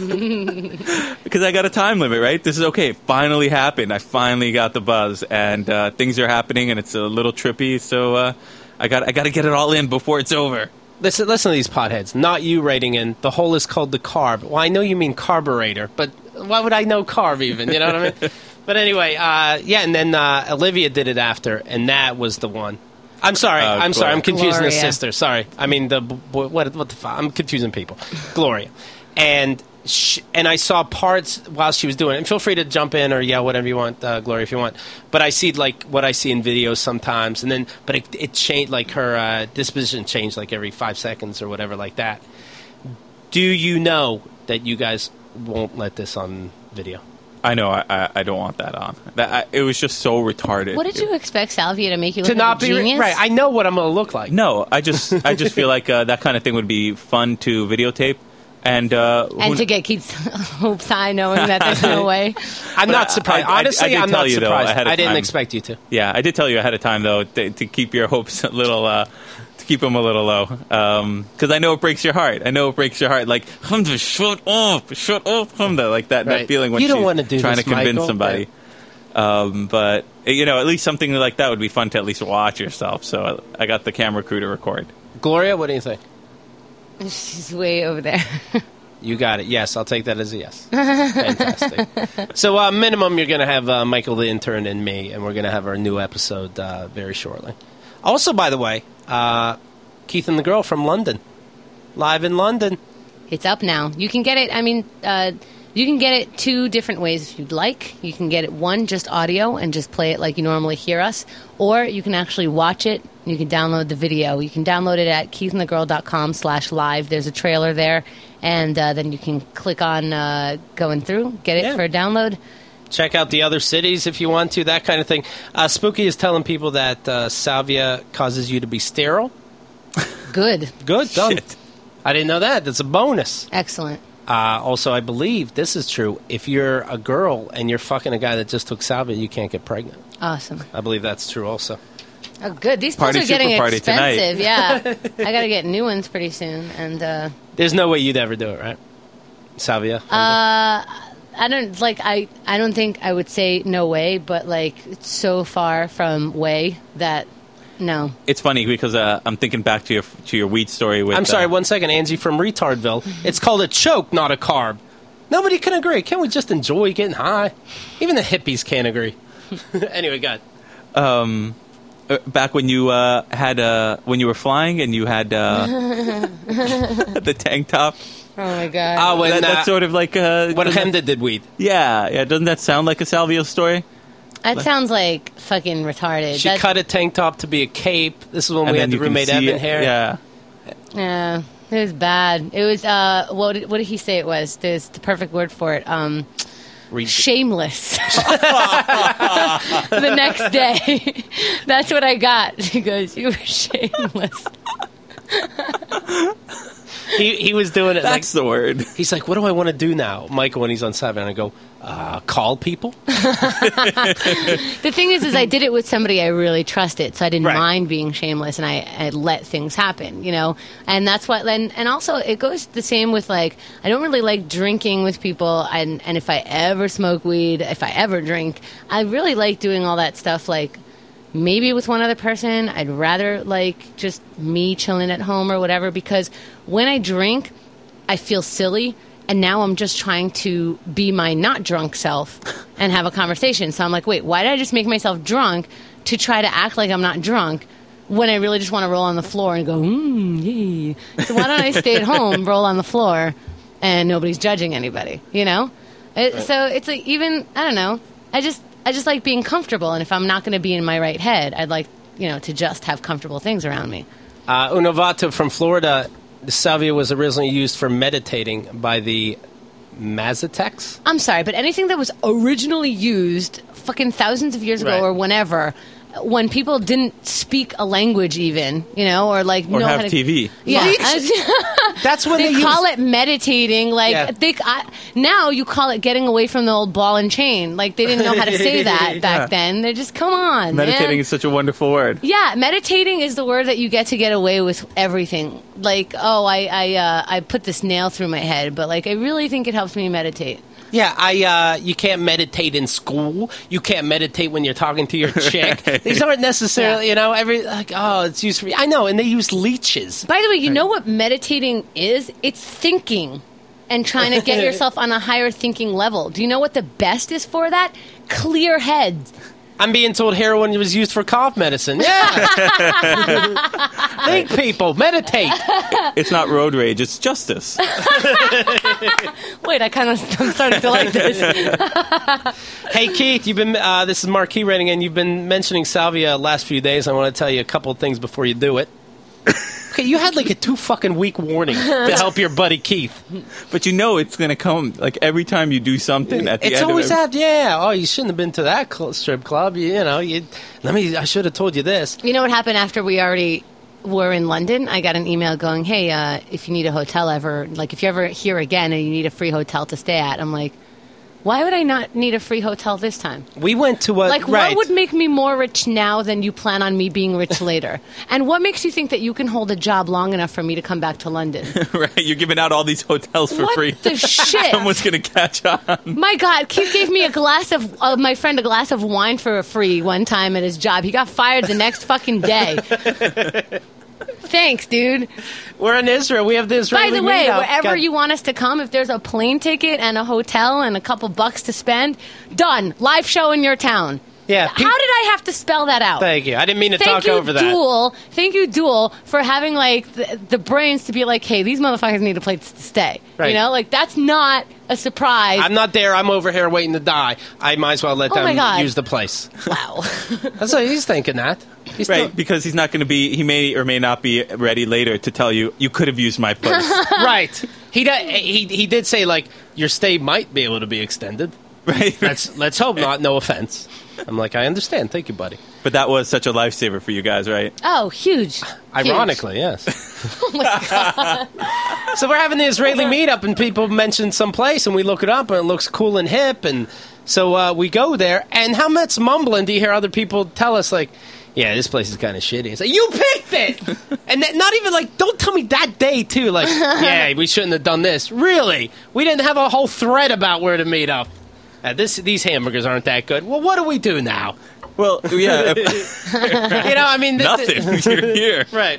because I got a time limit, right? This is okay. It finally happened. I finally got the buzz, and uh, things are happening, and it's a little trippy. So uh, I got I got to get it all in before it's over. Listen, listen to these potheads. Not you writing in. The hole is called the carb. Well, I know you mean carburetor, but why would I know carb even? You know what I mean? But anyway, uh, yeah, and then uh, Olivia did it after, and that was the one. I'm sorry. Uh, I'm sorry. I'm confusing the Gloria. sister. Sorry. I mean the b- b- what? What the? Fuck? I'm confusing people. Gloria, and sh- and I saw parts while she was doing it. And feel free to jump in or yell whatever you want, uh, Gloria, if you want. But I see like what I see in videos sometimes, and then but it, it changed, like her uh, disposition changed like every five seconds or whatever like that. Do you know that you guys won't let this on video? I know. I, I, I don't want that on. That I, it was just so retarded. What did you expect Salvia to make you look To like not a be genius? right. I know what I'm going to look like. No, I just I just feel like uh, that kind of thing would be fun to videotape, And uh, And who- to get Keith's hopes high, knowing that there's no way. I'm But not I- surprised. I- I- I Honestly, did I'm tell not you, though, surprised. ahead of I didn't time. expect you to. yeah, I did tell you ahead of time though to, to keep your hopes a little. Uh, to keep them a little low, because I know it breaks your heart. I know it breaks your heart. Like, Hamza, shut up, shut up, Hamza. Like that, Right. that feeling when You don't she's wanna do trying this, to convince Michael. somebody. Um, but you know, at least something like that would be fun to at least watch yourself. So I, I got the camera crew to record. Gloria, what do you think? She's way over there. You got it. Yes, I'll take that as a yes. Fantastic. So, uh, minimum, you're going to have uh, Michael the intern and me, and we're going to have our new episode uh, very shortly. Also, by the way, uh, Keith and the Girl from London, live in London. It's up now. You can get it. I mean, uh, you can get it two different ways if you'd like. You can get it one just audio and just play it like you normally hear us, or you can actually watch it. You can download the video. You can download it at keithandthegirl.com slash live. There's a trailer there, and uh, then you can click on uh, going through, get it Yeah. for a download. Check out the other cities if you want to, that kind of thing. Uh, Spooky is telling people that uh, salvia causes you to be sterile. Good. Good, done. Shit. I didn't know that. That's a bonus. Excellent. Uh, also, I believe this is true. If you're a girl and you're fucking a guy that just took salvia, you can't get pregnant. Awesome. I believe that's true also. Oh, good. These pills Party are getting super party tonight. expensive. Yeah. I got to get new ones pretty soon. And uh, There's no way you'd ever do it, right? Salvia? uh, I don't like. I I don't think I would say no way, but like it's so far from way that no. It's funny because uh, I'm thinking back to your to your weed story with. I'm sorry, uh, one second, Angie from Retardville. It's called a choke, not a carb. Nobody can agree. Can't we just enjoy getting high? Even the hippies can't agree. Anyway, go ahead. um, uh, back when you uh, had uh, when you were flying and you had uh, the tank top. Oh my god. Ah, when, That, uh, that's sort of like uh, when doesn't- Hemda did weed. Yeah, yeah. Doesn't that sound like a Salvio story? that sounds like fucking retarded. She That- cut a tank top to be a cape. This is when And we then had the you can roommate see Evan it. hair. Yeah. Yeah, it was bad. It was uh, what did, what did he say it was? There's the perfect word for it. Um, Re- shameless. The next day, that's what I got. He goes, "You were shameless." he, he was doing it like, That's the word. he's like, what do I want to do now? Michael, when he's on Saturday, and I go, uh, call people? The thing is, is I did it with somebody I really trusted, so I didn't Right. mind being shameless, and I, I let things happen, you know. And that's what. And, and also, it goes the same with like I don't really like drinking with people, and and if I ever smoke weed, if I ever drink, I really like doing all that stuff like. Maybe with one other person, I'd rather like just me chilling at home or whatever, because when I drink, I feel silly, and now I'm just trying to be my not drunk self and have a conversation. So I'm like, wait, why did I just make myself drunk to try to act like I'm not drunk when I really just want to roll on the floor and go, mmm, yay. So why don't I stay at home, roll on the floor, and nobody's judging anybody, you know? It, So it's like even, I don't know, I just... I just like being comfortable, and if I'm not going to be in my right head, I'd like, you know, to just have comfortable things around me. Uh, Unovato from Florida, the salvia was originally used for meditating by the Mazateks. I'm sorry, but anything that was originally used fucking thousands of years ago Right. or whenever, when people didn't speak a language even, you know, or like Or know have how to, T V. Yeah, That's when they they, call used- it meditating. Like Yeah. they I, now you call it getting away from the old ball and chain. Like they didn't know how to say that back Yeah. then. They're just come on, Meditating man. is such a wonderful word. Yeah, meditating is the word that you get to get away with everything. Like, oh, I I uh, I put this nail through my head, but like I really think it helps me meditate. Yeah, I. Uh, you can't meditate in school. You can't meditate when you're talking to your chick. These aren't necessarily, Yeah. you know, every like. Oh, it's used for. I know, and they use leeches. By the way, you know what meditating is? It's thinking and trying to get yourself on a higher thinking level. Do you know what the best is for that? Clear heads. I'm being told heroin was used for cough medicine. Yeah. Think, people, meditate. It's not road rage, it's justice. Wait, I kind of I'm starting to like this. Hey, Keith, you've been. Uh, this is Marquis writing in. You've been mentioning salvia last few days. I want to tell you a couple of things before you do it. Okay, you had like a two fucking week warning to help your buddy Keith. But you know it's going to come like every time you do something at the It's end always of it. that, yeah. Oh, you shouldn't have been to that cl- strip club. You, you know, you. Let me. I should have told you this. You know what happened after we already were in London, I got an email going, hey, uh, if you need a hotel ever, like if you're ever here again and you need a free hotel to stay at, I'm like, why would I not need a free hotel this time? We went to a... Like, right. what would make me more rich now than you plan on me being rich later? And what makes you think that you can hold a job long enough for me to come back to London? Right, you're giving out all these hotels for What free. the shit? Someone's going to catch on. My God, Keith gave me a glass of, uh, my friend, a glass of wine for free one time at his job. He got fired the next fucking day. Thanks, dude. We're in Israel. We have the Israeli By the way, meetup. wherever God. you want us to come, if there's a plane ticket and a hotel and a couple bucks to spend, done. Live show in your town. Yeah. How did I have to spell that out? Thank you. I didn't mean to Thank talk you, over that. Duel. Thank you, Duel, for having like the, the brains to be like, hey, these motherfuckers need a place to stay. Right. You know, like that's not a surprise. I'm not there. I'm over here waiting to die. I might as well let Oh my them God. use the place. Wow. That's what he's thinking that. He's Right, still- because he's not going to be, he may or may not be ready later to tell you, you could have used my place. right. He, did, he he did say, like, your stay might be able to be extended. Right? Let's, let's hope not. No offense. I'm like, I understand. Thank you, buddy. But that was such a lifesaver for you guys, right? Oh, huge. Ironically, yes. Oh my God. So we're having the Israeli meetup, and people mention some place, and we look it up, and it looks cool and hip, and so uh, we go there. And how much mumbling do you hear other people tell us, like, yeah, this place is kind of shitty. It's like, you picked it! And that, not even like, don't tell me that day, too. Like, yeah, we shouldn't have done this. Really? We didn't have a whole thread about where to meet up. Uh, this, these hamburgers aren't that good. Well, what do we do now? Well, yeah. You know, I mean... th- Nothing. You're here. Right.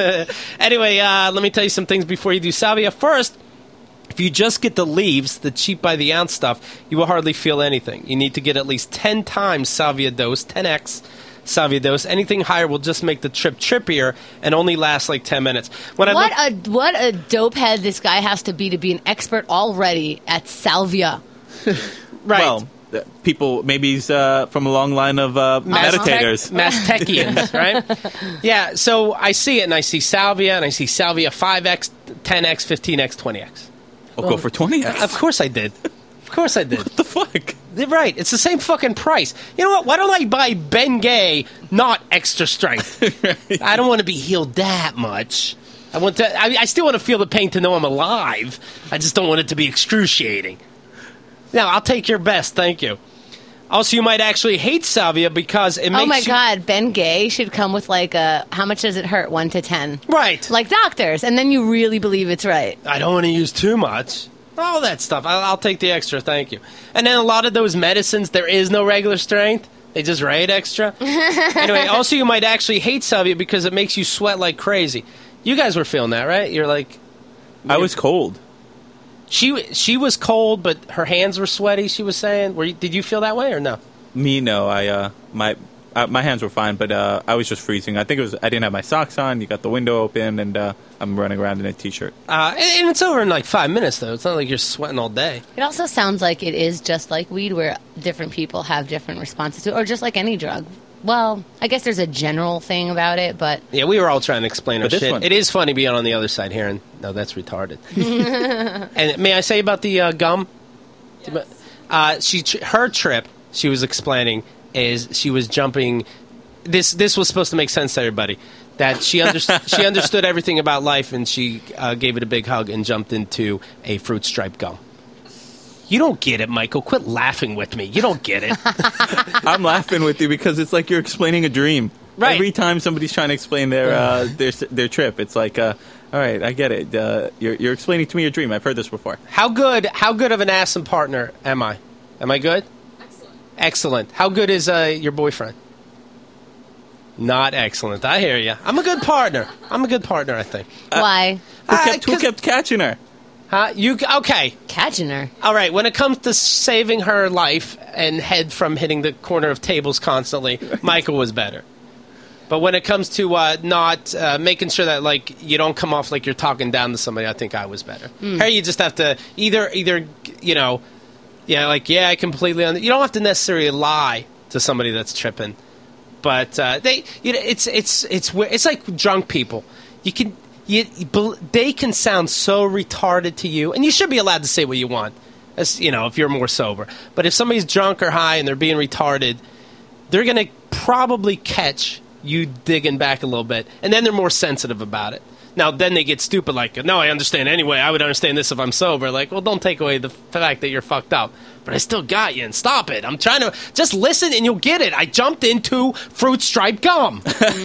Anyway, uh, let me tell you some things before you do salvia. First, if you just get the leaves, the cheap by the ounce stuff, you will hardly feel anything. You need to get at least ten times salvia dose, ten x salvia dose. Anything higher will just make the trip trippier and only last like ten minutes. When What I look, a what a dope head this guy has to be to be an expert already at salvia. right. Well, uh, people, maybe he's uh, from a long line of uh, meditators. Mastecians, right? Yeah, so I see it, and I see salvia, and I see salvia five x, ten x, fifteen x, twenty x. I'll go for twenty x. Of course I did. Of course I did. What the fuck? They're right. It's the same fucking price. You know what? Why don't I buy Ben Gay, not extra strength? I don't want to be healed that much. I want to. I, I still want to feel the pain to know I'm alive. I just don't want it to be excruciating. Now, I'll take your best. Thank you. Also, you might actually hate salvia because it makes Oh my you... God, Ben Gay should come with like a how much does it hurt, one to ten, Right. like doctors, and then you really believe it's right. I don't want to use too much. All that stuff. I'll, I'll take the extra, thank you. And then a lot of those medicines, there is no regular strength. They just rate extra. Anyway, also you might actually hate salvia because it makes you sweat like crazy. You guys were feeling that, right? You're like... I was cold. She she was cold, but her hands were sweaty, she was saying. Were you, did you feel that way or no? Me, no. I uh, my uh, my hands were fine, but uh, I was just freezing. I think it was I didn't have my socks on. You got the window open, and uh, I'm running around in a t-shirt. Uh, and, and it's over in like five minutes, though. It's not like you're sweating all day. It also sounds like it is just like weed, where different people have different responses to it, or just like any drug. Well, I guess there's a general thing about it, but Yeah, we were all trying to explain our But this shit. one- It is funny being on the other side here, and no, that's retarded. And may I say about the uh, gum? Yes. Uh, she her trip, she was explaining, is she was jumping. This this was supposed to make sense to everybody. That she understood she understood everything about life, and she uh, gave it a big hug and jumped into a fruit stripe gum. You don't get it, Michael. Quit laughing with me. You don't get it. I'm laughing with you because it's like you're explaining a dream. Right. Every time somebody's trying to explain their uh, their their trip, it's like, uh, all right, I get it. Uh, you're you're explaining to me your dream. I've heard this before. How good? How good of an ass and partner am I? Am I good? Excellent. Excellent. How good is uh, your boyfriend? Not excellent. I hear you. I'm a good partner. I'm a good partner, I think. why? Who Uh, kept, who 'cause- kept catching her? Huh? You okay? Catching her. All right. When it comes to saving her life and head from hitting the corner of tables constantly, Michael was better. But when it comes to uh, not uh, making sure that like you don't come off like you're talking down to somebody, I think I was better. Here, you just have to either either you know, yeah, like yeah, I completely. Under- you don't have to necessarily lie to somebody that's tripping, but uh, they, you know, it's it's it's we- it's like drunk people. You can you, you bel- they can sound so retarded to you, and you should be allowed to say what you want. As you know, if you're more sober. But if somebody's drunk or high and they're being retarded, they're gonna probably catch you digging back a little bit, and then they're more sensitive about it. Now, then they get stupid, like, no, I understand anyway. I would understand this if I'm sober. Like, well, don't take away the fact that you're fucked up. But I still got you, and stop it. I'm trying to... Just listen, and you'll get it. I jumped into fruit stripe gum.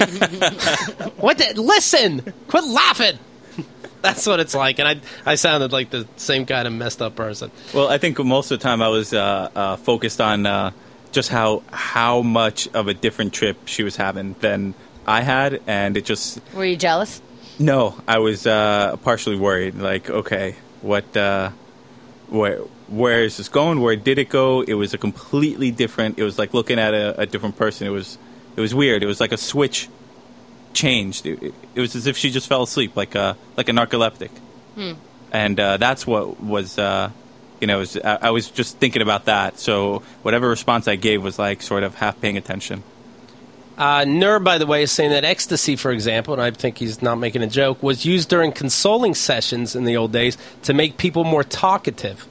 What the... Listen! Quit laughing! That's what it's like, and I I sounded like the same kind of messed up person. Well, I think most of the time I was uh, uh, focused on uh, just how how much of a different trip she was having than I had, and it just... Were you jealous? No, I was uh, partially worried. Like, okay, what, uh, where, where is this going? Where did it go? It was a completely different. It was like looking at a, a different person. It was, it was weird. It was like a switch changed. It, it, it was as if she just fell asleep, like a like a narcoleptic. Hmm. And uh, that's what was, uh, you know, was, I, I was just thinking about that. So whatever response I gave was like sort of half paying attention. Uh, Nur, by the way, is saying that ecstasy, for example, and I think he's not making a joke, was used during consoling sessions in the old days to make people more talkative.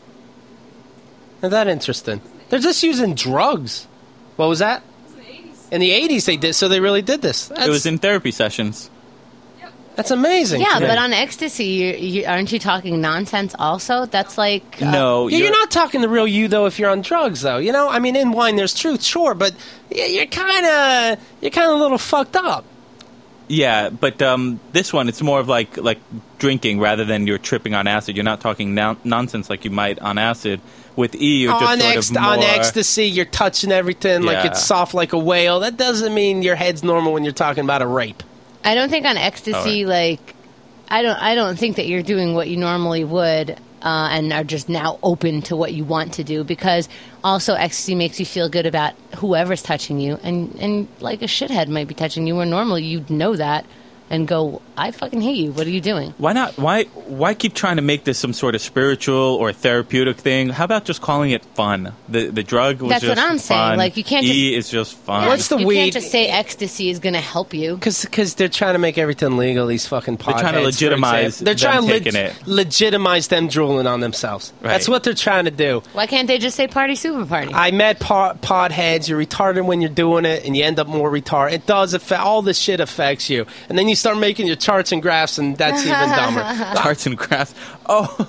Isn't that interesting? They're just using drugs. What was that? In the eighties. In the eighties they did, so they really did this. That's, It was in therapy sessions. that's amazing. Yeah, to me. but on ecstasy, you, you, aren't you talking nonsense also? That's like... Uh, No, Yeah, you're, you're not talking the real you, though, if you're on drugs, though. You know, I mean, in wine there's truth, sure, but y- you're kind of you're kind of a little fucked up. Yeah, but um, this one, it's more of like like drinking rather than you're tripping on acid. You're not talking non- nonsense like you might on acid. With E, you're just on, sort ex- of more... on ecstasy, you're touching everything like Yeah. it's soft like a whale. That doesn't mean your head's normal when you're talking about a rape. I don't think on ecstasy, All like... I don't. I don't think that you're doing what you normally would, uh, and are just now open to what you want to do. Because also, ecstasy makes you feel good about whoever's touching you, and and like a shithead might be touching you, where normally you'd know that and go, "I fucking hate you. What are you doing?" Why not? Why why keep trying to make this some sort of spiritual or therapeutic thing? How about just calling it fun? The the drug was That's just what I'm saying. fun. Like, you can't E is just fun. What's the you weed? can't just say ecstasy is going to help you. Because they're trying to make everything legal, these fucking potheads. They're trying to for legitimize example. They're them trying to taking it. legitimize them drooling on themselves. Right. That's what they're trying to do. Why can't they just say party super party? I met pod, pod heads. You're retarded when you're doing it, and you end up more retarded. It does affect, all this shit affects you. And then you start making your charts and graphs, and that's even dumber. Charts and graphs. Oh,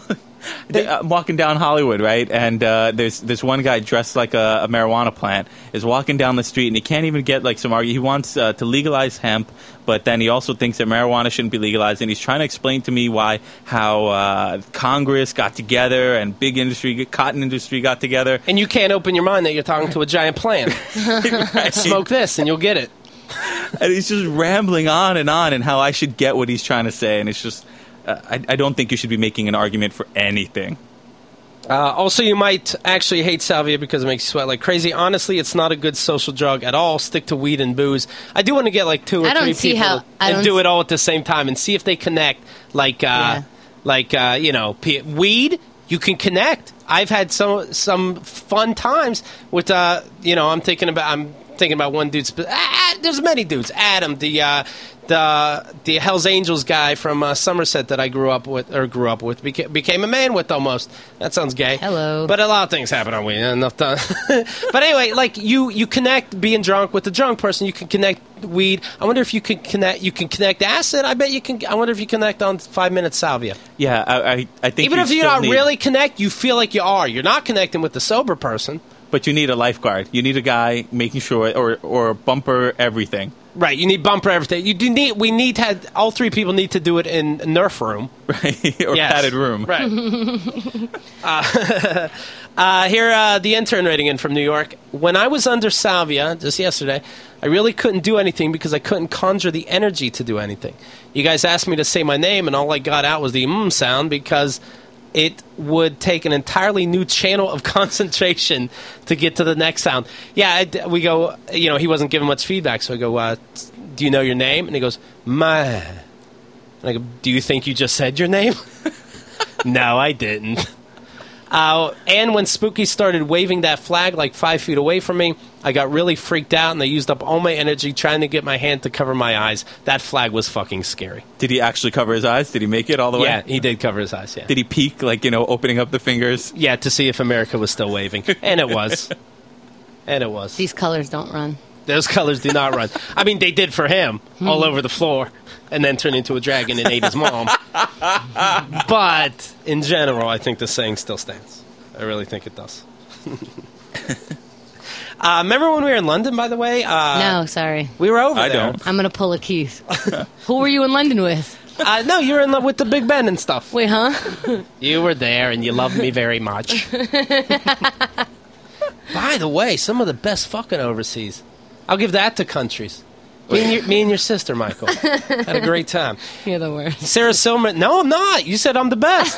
I'm walking down Hollywood, right? And uh, there's there's one guy dressed like a, a marijuana plant is walking down the street, and he can't even get like some argument. He wants uh, to legalize hemp, but then he also thinks that marijuana shouldn't be legalized. And he's trying to explain to me why how uh, Congress got together and big industry, cotton industry got together. And you can't open your mind that you're talking to a giant plant. Right? Smoke this, and you'll get it. And he's just rambling on and on, and how I should get what he's trying to say. And it's just, uh, I, I don't think you should be making an argument for anything. Uh, also, you might actually hate salvia because it makes you sweat like crazy. Honestly, it's not a good social drug at all. Stick to weed and booze. I do want to get like two or I don't three see people how- I and don't do s- it all at the same time and see if they connect. Like, uh, Yeah. like uh, you know, p- weed. You can connect. I've had some some fun times with. Uh, you know, I'm thinking about. I'm thinking about one dude. Spe- ah, there's many dudes. Adam, the uh, the the Hell's Angels guy from uh, Somerset that I grew up with or grew up with beca- became a man with almost. That sounds gay. Hello. But a lot of things happen on weed. Enough time. But anyway, like you you connect being drunk with the drunk person. You can connect weed. I wonder if you can connect. You can connect acid. I bet you can. I wonder if you connect on five minute salvia. Yeah, I, I, I think Even you if you still don't need- really connect, you feel like you are. You're not connecting with the sober person. But you need a lifeguard. You need a guy making sure, or or bumper everything. Right, you need bumper everything. You do need. We need to. Have, all three people need to do it in a Nerf room, Right? Or Yes. padded room. Right. uh, uh, here, uh, the intern writing in from New York. When I was under salvia just yesterday, I really couldn't do anything because I couldn't conjure the energy to do anything. You guys asked me to say my name, and all I got out was the mm sound because it would take an entirely new channel of concentration to get to the next sound. Yeah, I, we go, you know, he wasn't giving much feedback, so I go, uh, do you know your name? And he goes, my. And I go, do you think you just said your name? No, I didn't. Uh, and when Spooky started waving that flag like five feet away from me, I got really freaked out, and I used up all my energy trying to get my hand to cover my eyes. That flag was fucking scary. Did he actually cover his eyes? Did he make it all the way? Yeah, he did cover his eyes, yeah. Did he peek, like, you know, opening up the fingers? Yeah, to see if America was still waving. And it was. And it was. These colors don't run. Those colors do not run. I mean, they did for him, all over the floor, and then turned into a dragon and ate his mom. But in general, I think the saying still stands. I really think it does. uh, remember when we were in London, by the way? Uh, No, sorry. We were over I there. don't. I'm going to pull a Keith. Who were you in London with? Uh, no, you were in love with the Big Ben and stuff. Wait, huh? You were there, and you loved me very much. By the way, some of the best fucking overseas. I'll give that to countries. Me and your, me and your sister, Michael. Had a great time. You're the worst. Sarah Silverman. No, I'm not. You said I'm the best.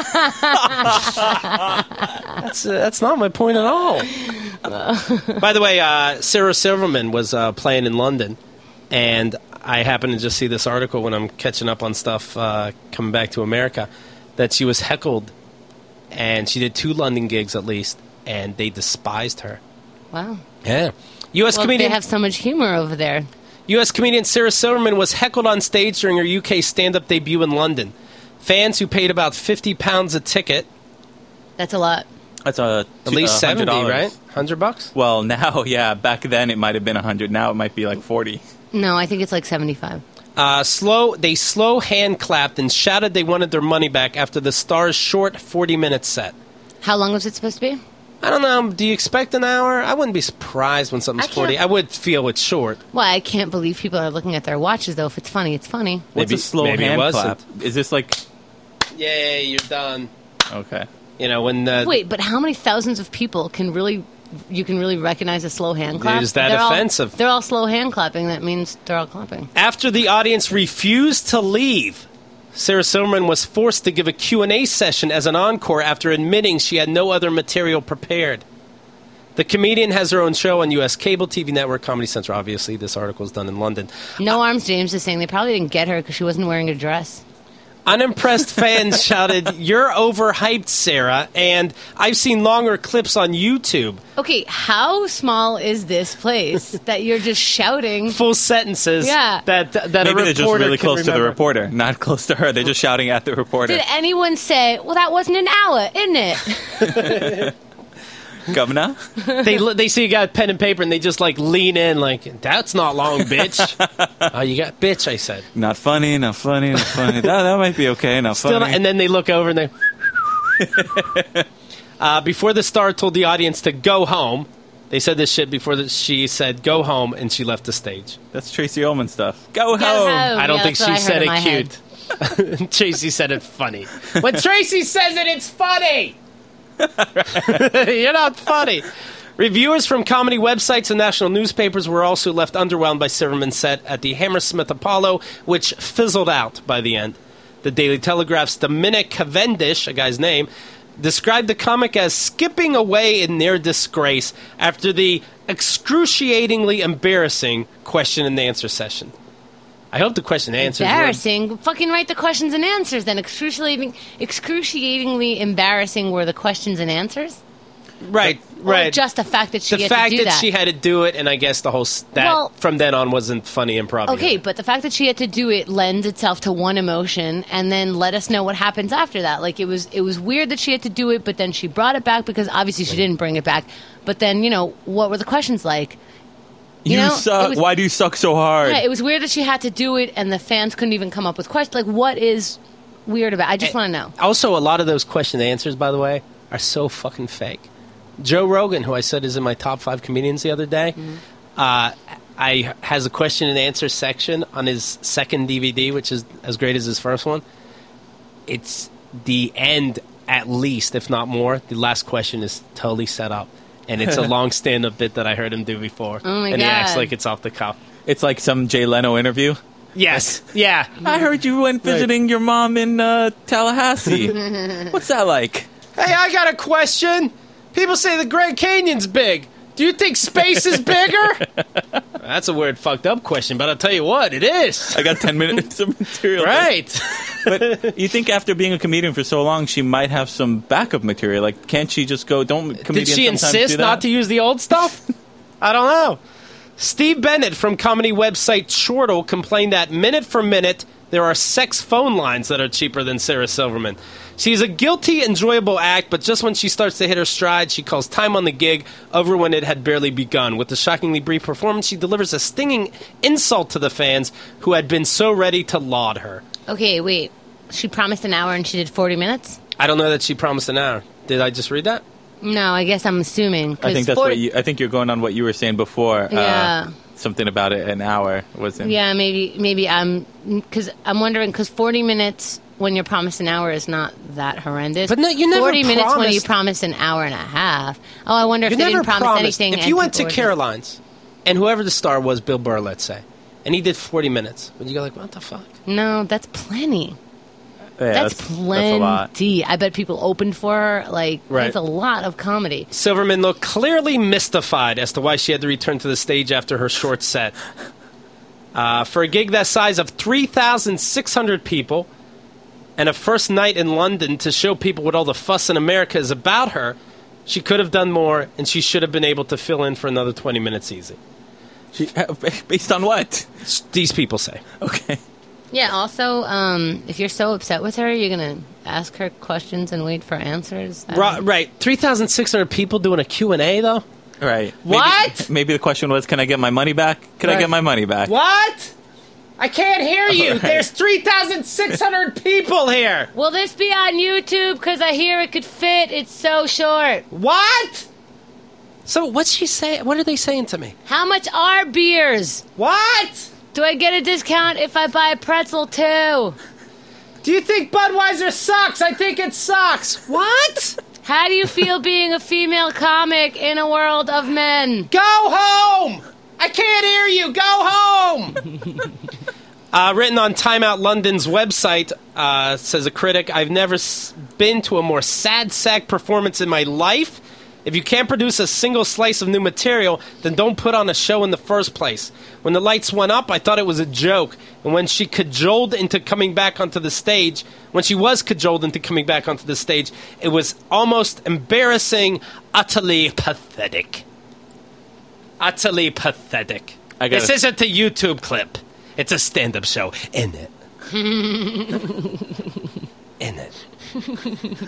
that's, uh, that's not my point at all. By the way, uh, Sarah Silverman was uh, playing in London, and I happened to just see this article when I'm catching up on stuff uh, coming back to America, that she was heckled, and she did two London gigs at least, and they despised her. Wow. Yeah. U S Well, comedian they have so much humor over there. U S comedian Sarah Silverman was heckled on stage during her U K stand-up debut in London. Fans who paid about fifty pounds a ticket, That's a lot. That's a at least uh, seventy, one hundred dollars. right? one hundred bucks? Well, now, yeah. Back then, it might have been a hundred. Now it might be like forty. No, I think it's like seventy-five. Uh, slow. They slow hand clapped and shouted they wanted their money back after the star's short forty-minute set. How long was it supposed to be? I don't know. Do you expect an hour? I wouldn't be surprised when something's I can't- forty. I would feel it's short. Well, I can't believe people are looking at their watches, though. If it's funny, it's funny. What's Maybe- a slow maybe it hand wasn't. clap? Is this like Yay, you're done. okay? You know, when uh, Wait, but how many thousands of people can really, you can really recognize a slow hand clap? Is that They're all- offensive? they're all slow hand clapping. That means they're all clapping. after the audience refused to leave, Sarah Silverman was forced to give a Q and A session as an encore after admitting she had no other material prepared. The comedian has her own show on U S cable T V network, Comedy Central. Obviously, this article is done in London. No Arms James is saying they probably didn't get her because she wasn't wearing a dress. Unimpressed fans shouted, "You're overhyped, Sarah," and I've seen longer clips on YouTube. Okay, how small is this place that you're just shouting? Full sentences Yeah. that that a Maybe reporter they're just really can close to the remember. reporter, not close to her. They're just shouting at the reporter. Did anyone say, well, that wasn't an hour, isn't it? Governor? they they see a guy with pen and paper and they just like lean in like, "That's not long, bitch." Oh, you got bitch, I said. Not funny, not funny, not funny. that, that might be okay, not Still funny. not, and then they look over and they. uh, before the star told the audience to go home, they said this shit before the, she said go home, and she left the stage. That's Tracy Ullman stuff. Go, Go home. home. I don't Yeah, think that's what she I heard said in my it cute. Tracy said it funny. When Tracy says it, it's funny. You're not funny. Reviewers from comedy websites and national newspapers were also left underwhelmed by Silverman's set at the Hammersmith Apollo, which fizzled out by the end. The Daily Telegraph's Dominic Cavendish, a guy's name, described the comic as skipping away in near disgrace after the excruciatingly embarrassing question and answer session. I hope the question and answers were- Embarrassing. Fucking write the questions and answers then. Excruciating, excruciatingly embarrassing were the questions and answers? Right, Or right. just the fact that she the had fact to do that, that. she had to do it, and I guess the whole s- that Well- from then on wasn't funny improv. Okay, either. but the fact that she had to do it lends itself to one emotion, and then let us know what happens after that. Like it was, it was weird that she had to do it, but then she brought it back because obviously she didn't bring it back. But then, you know, what were the questions like? You, You know, suck. it was- Why do you suck so hard? Yeah, it was weird that she had to do it, and the fans couldn't even come up with questions. Like, what is weird about? I just want to know. Also, a lot of those question and answers, by the way, are so fucking fake. Joe Rogan, who I said is in my top five comedians the other day, Mm-hmm. uh, I has a question and answer section on his second D V D, which is as great as his first one. It's the end, at least, if not more. The last question is totally set up. And it's a long stand-up bit that I heard him do before. Oh, my and he acts God. like it's off the cuff. It's like some Jay Leno interview. Yes. Yeah. I heard you went visiting your mom in uh, Tallahassee. What's that like? Hey, I got a question. People say the Grand Canyon's big. Do you think space is bigger? That's a weird, fucked up question, but I'll tell you what, it is. I got ten minutes of material. Right. But you think after being a comedian for so long, she might have some backup material? Like, can't she just go, don't comedians Did she sometimes insist do that? not to use the old stuff? I don't know. Steve Bennett from comedy website Chortle complained that minute for minute, there are sex phone lines that are cheaper than Sarah Silverman. She's a guilty, enjoyable act, but just when she starts to hit her stride, she calls time on the gig over when it had barely begun. With the shockingly brief performance, she delivers a stinging insult to the fans who had been so ready to laud her. Okay, wait. She promised an hour and she did forty minutes? I don't know that she promised an hour. Did I just read that? No, I guess I'm assuming. I think that's forty what you. I think you're going on what you were saying before. Yeah. Uh, something about it. An hour wasn't. Yeah, maybe. Maybe I'm because I'm wondering because forty minutes when you're promised an hour is not that horrendous. But no, you never forty minutes when you promised- promise an hour and a half. Oh, I wonder if You they never didn't promise promised. anything. If and you went to people were just- Caroline's, and whoever the star was, Bill Burr, let's say, and he did forty minutes, would you go like, what the fuck? No, that's plenty. Yeah, That's, that's, that's a lot. plenty. I bet people opened for her. Like, Right. that's a lot of comedy. Silverman looked clearly mystified as to why she had to return to the stage after her short set. Uh, for a gig that size of three thousand six hundred people and a first night in London to show people what all the fuss in America is about her, she could have done more, and she should have been able to fill in for another twenty minutes easy. She, based on what? These people say. Okay. Yeah, also, um, if you're so upset with her, you're going to ask her questions and wait for answers. I Right, don't- right. three thousand six hundred people doing a Q and A, though? Right. What? Maybe, maybe the question was, can I get my money back? Can I Right. get my money back? What? I can't hear you. All right. There's three thousand six hundred people here. Will this be on YouTube? Because I hear it could fit. It's so short. What? So what's she saying? What are they saying to me? How much are beers? What? Do I get a discount if I buy a pretzel too? Do you think Budweiser sucks? I think it sucks. What? How do you feel being a female comic in a world of men? Go home. I can't hear you. Go home. uh, written on Time Out London's website, uh, says a critic, I've never s- been to a more sad sack performance in my life. If you can't produce a single slice of new material, then don't put on a show in the first place. When the lights went up, I thought it was a joke. And when she cajoled into coming back onto the stage, when she was cajoled into coming back onto the stage, it was almost embarrassing, utterly pathetic. Utterly pathetic. I gotta- This isn't a YouTube clip. It's a stand-up show. In it. In it.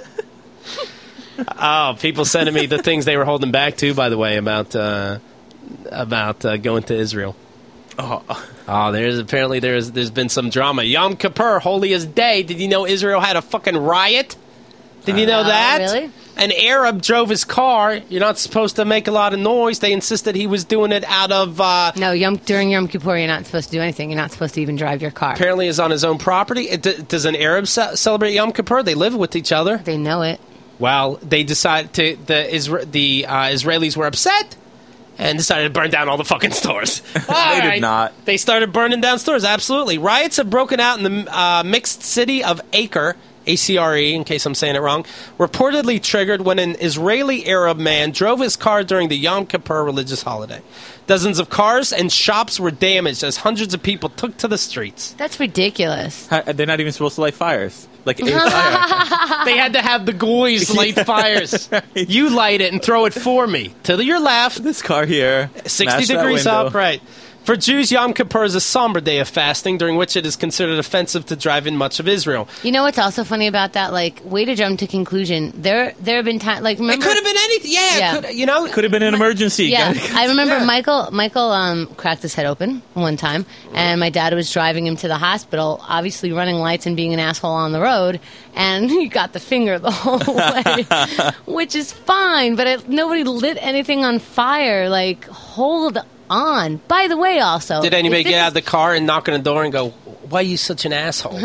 Oh, people sending me the things they were holding back too. By the way, about uh, about uh, going to Israel. Oh, Oh, there's apparently there's there's been some drama. Yom Kippur, holiest day. Did you know Israel had a fucking riot? Did you know Uh, that? really? An Arab drove his car. You're not supposed to make a lot of noise. They insisted he was doing it out of. Uh, No, Yom, during Yom Kippur, you're not supposed to do anything. You're not supposed to even drive your car. apparently, is on his own property. It, d- does an Arab ce- celebrate Yom Kippur? They live with each other. They know it. Well, they decided to the Isra- the uh, Israelis were upset and decided to burn down all the fucking stores. They did not. They started burning down stores. Absolutely, riots have broken out in the uh, mixed city of Acre, A C R E, in case I'm saying it wrong. Reportedly triggered when an Israeli Arab man drove his car during the Yom Kippur religious holiday. Dozens of cars and shops were damaged as hundreds of people took to the streets. That's ridiculous. How- they're not even supposed to light fires. Like a fire. They had to have the goys light fires. You light it and throw it for me. To your left, This car here, sixty smash that degrees window. up, right. For Jews, Yom Kippur is a somber day of fasting, during which it is considered offensive to drive in much of Israel. You know what's also funny about that? Like, way to jump to conclusion. There, there have been times. Like, It remember? could have been anything. Yeah, Yeah. It could, you know. Could have been an emergency. Yeah, Gotta- I remember Yeah. Michael. Michael um, cracked his head open one time, and my dad was driving him to the hospital, obviously running lights and being an asshole on the road, and he got the finger the whole way, which is fine. But it, nobody lit anything on fire. Like, hold on. By the way, also, Did anybody if this get out is- of the car and knock on the door and go, "Why are you such an asshole?"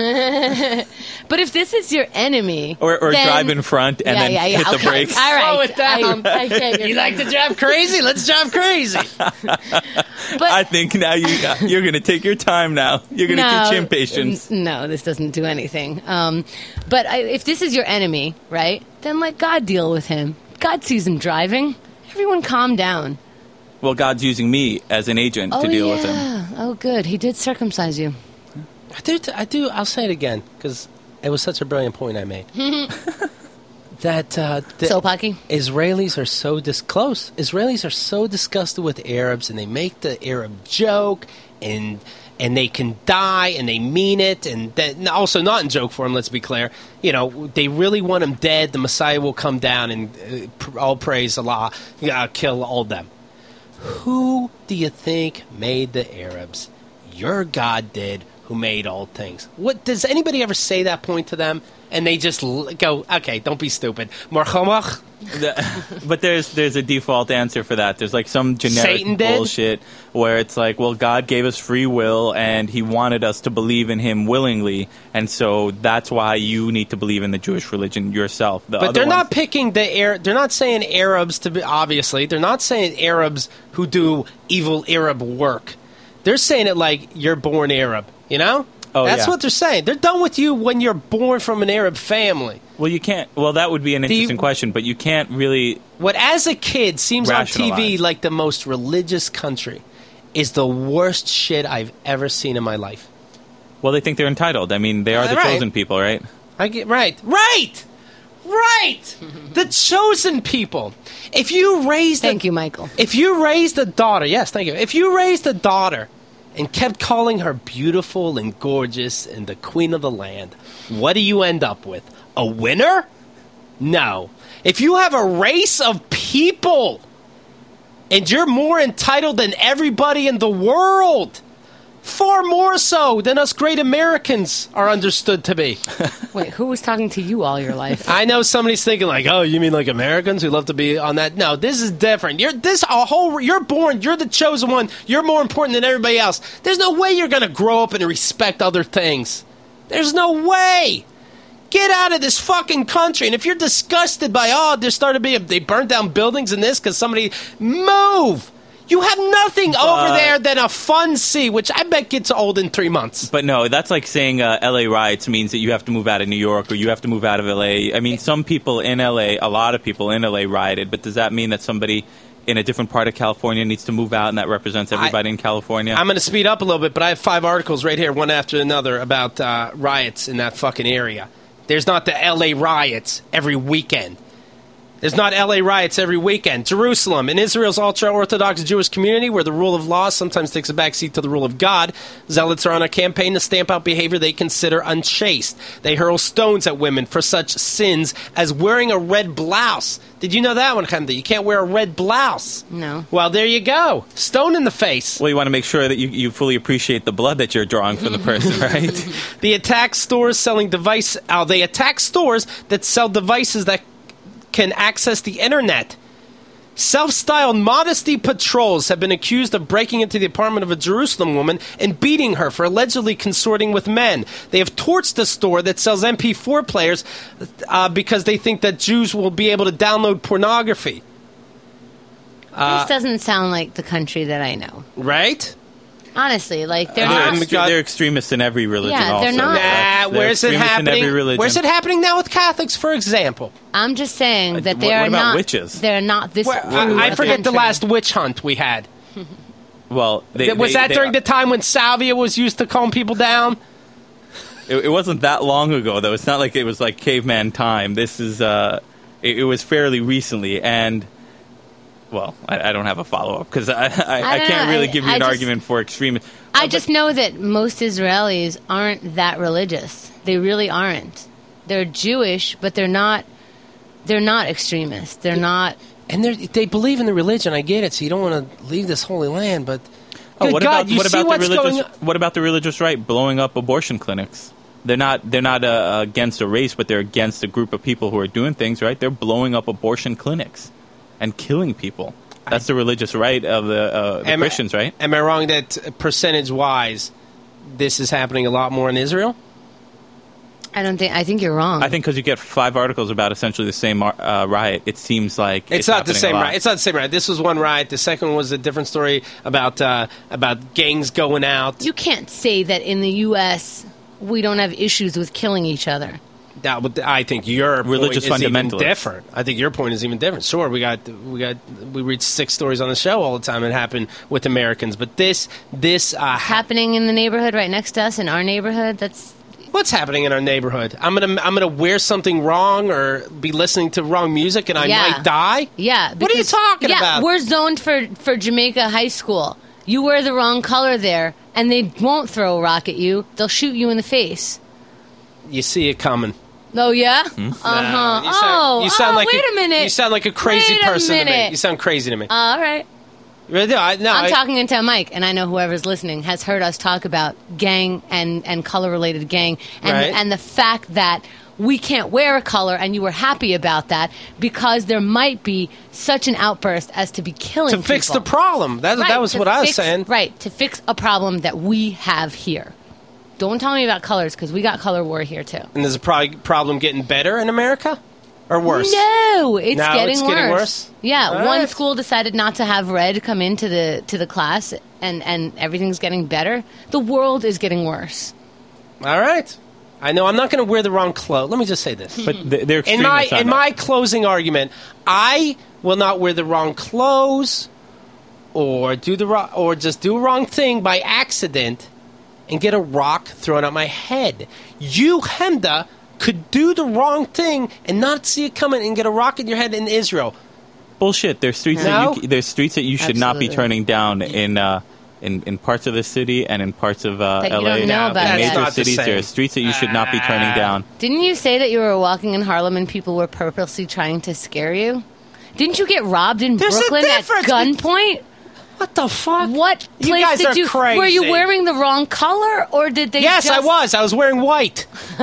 But if this is your enemy, Or, or then- drive in front and Yeah, then yeah, yeah, hit the okay. brakes. All right, Slow it down. I, I get your You like to drive crazy? Let's drive crazy. But I think now you, you're going to take your time now. You're going to No, teach him patience. n- No, this doesn't do anything. Um, but I, if this is your enemy, right, then let God deal with him. God sees him driving. Everyone calm down. Well, God's using me as an agent Oh, to deal yeah. with him. Oh, good. He did circumcise you. I do. I do. I'll say it again because it was such a brilliant point I made. that uh, the Soap hockey? Israelis are so dis- close. Israelis are so disgusted with Arabs, and they make the Arab joke, and and they can die, and they mean it, and that, also not in joke form, let's be clear. You know, they really want him dead. The Messiah will come down and uh, all praise Allah, uh, kill all them. Who do you think made the Arabs? Your God did, who made all things. What does anybody ever say that point to them? And they just l- go, okay, don't be stupid. Marhamach. But there's there's a default answer for that. There's like some generic Satan did? bullshit where it's like, well, God gave us free will and he wanted us to believe in him willingly, and so that's why you need to believe in the Jewish religion yourself. The But other they're ones- not picking the Arab. They're not saying Arabs to be, obviously. They're not saying Arabs who do evil Arab work. They're saying it like you're born Arab, you know? Oh, That's yeah. what they're saying. They're done with you when you're born from an Arab family. Well, you can't. Well, that would be an Do you- interesting question, but you can't really. What, as a kid, seems on T V Rationalize. like the most religious country is the worst shit I've ever seen in my life. Well, they think they're entitled. I mean, they are the Right. chosen people, right? I get right, right, right. The chosen people. If you raised, Thank a, you, Michael. If you raised a daughter, yes, thank you. If you raised a daughter and kept calling her beautiful and gorgeous and the queen of the land, what do you end up with? A winner? No. If you have a race of people and you're more entitled than everybody in the world, far more so than us great Americans are understood to be. Wait, who was talking to you all your life? I know somebody's thinking like, "Oh, you mean like Americans who love to be on that?" No, this is different. You're this a whole. You're born. You're the chosen one. You're more important than everybody else. There's no way you're going to grow up and respect other things. There's no way. Get out of this fucking country. And if you're disgusted by, oh, there started to be a, they burned down buildings and this because somebody move. You have nothing But- over there than a fun sea, which I bet gets old in three months. But no, that's like saying uh, L A riots means that you have to move out of New York or you have to move out of L A. I mean, some people in L A, a lot of people in L A rioted, but does that mean that somebody in a different part of California needs to move out and that represents everybody I- in California? I'm going to speed up a little bit, but I have five articles right here, one after another, about uh, riots in that fucking area. There's not the L A riots every weekend. There's not L A riots every weekend. Jerusalem, in Israel's ultra-Orthodox Jewish community, where the rule of law sometimes takes a backseat to the rule of God, zealots are on a campaign to stamp out behavior they consider unchaste. They hurl stones at women for such sins as wearing a red blouse. Did you know that one, Hamdi? You can't wear a red blouse. No. Well, there you go. Stone in the face. Well, you want to make sure that you, you fully appreciate the blood that you're drawing from the person, right? The attack stores selling device. Oh, they attack stores that sell devices that can access the internet. Self-styled modesty patrols have been accused of breaking into the apartment of a Jerusalem woman and beating her for allegedly consorting with men. They have torched the store that sells M P four players uh, because they think that Jews will be able to download pornography. this doesn't sound like the country that I know. Right? Honestly, like they're Uh, They're, not. I'm- extre- they're extremists in every religion. Yeah, also. they're not- Nah, They're where's it extremists in happening? every religion. Where's it happening now with Catholics, for example? I'm just saying Uh, that what- they what are about not. witches? They're not this. Where, rude I, I a forget the country. last witch hunt we had. Well, they, Was they- that they- during the time when salvia was used to calm people down? It, it wasn't that long ago, though. It's not like it was like caveman time. This is, uh, it, it was fairly recently, and well, I, I don't have a follow up because I, I, I, I don't can't know. really I- give you I an just- argument for extremists. I just know that most Israelis aren't that religious. They really aren't. They're Jewish, but they're not. They're not extremists. They're not. And they they believe in the religion. I get it. So you don't want to leave this holy land, but Oh, good what God, about you what see about what's the religious? going on? What about the religious right blowing up abortion clinics? They're not. They're not uh, against a race, but they're against a group of people who are doing things right. They're blowing up abortion clinics and killing people. That's the religious right of the, uh, the Am I- Christians, right? Am I wrong that uh, percentage-wise, this is happening a lot more in Israel? I don't think. I think you're wrong. I think because you get five articles about essentially the same uh, riot, it seems like It's, it's, not the happening a same lot. riot. It's not the same riot. This was one riot. The second one was a different story about uh, about gangs going out. you can't say that in the U S we don't have issues with killing each other. That would, I think your Religious point is even fundamentalists. different. I think your point is even different. Sure, we got we got we read six stories on the show all the time. It happened with Americans, but this this uh, Happening in the neighborhood right next to us in our neighborhood. That's what's happening in our neighborhood? I'm gonna I'm gonna wear something wrong or be listening to wrong music, and I Yeah. might die. yeah. What are you because- talking yeah, about? We're zoned for for Jamaica High School. You wear the wrong color there, and they won't throw a rock at you. They'll shoot you in the face. You see it coming. Oh, yeah? Hmm? Uh-huh. Uh, you sound, oh, you sound oh, like wait a, minute. You sound like a crazy Wait a person to me. minute. You sound crazy to me. Uh, all right. Really? I, no, I'm I, talking into a mic, and I know whoever's listening has heard us talk about gang and, and color-related gang, and, Right. and the fact that we can't wear a color, and you were happy about that because there might be such an outburst as to be killing to fix people. the problem. That, Right, that was to what I was fix- saying. Right, to fix a problem that we have here. Don't tell me about colors, because we got color war here, too. And there's a pro- problem getting better in America? Or worse? No, it's Now getting it's worse. getting worse? Yeah, All one right. school decided not to have red come into the to the class, and and everything's getting better. The world is getting worse. All right. I know I'm not going to wear the wrong clothes. Let me just say this. But th- they're in my extremists on in that. my closing argument, I will not wear the wrong clothes or do the wrong, or just do a wrong thing by accident and get a rock thrown at my head. You, Hemda, could do the wrong thing and not see it coming and get a rock in your head in Israel. Bullshit. There's streets No? that you, there's streets that you should not be Absolutely. turning down in uh, in in parts of the city and in parts of uh, That you L A. don't know No, about that's in yet. major not the cities, same. there are streets that you should not be turning down. Didn't you say that you were walking in Harlem and people were purposely trying to scare you? Didn't you get robbed in There's a Brooklyn at difference gunpoint? What the fuck? What You place guys did are you? crazy. Were you wearing the wrong color, or did they? Yes, just, I was. I was wearing white. and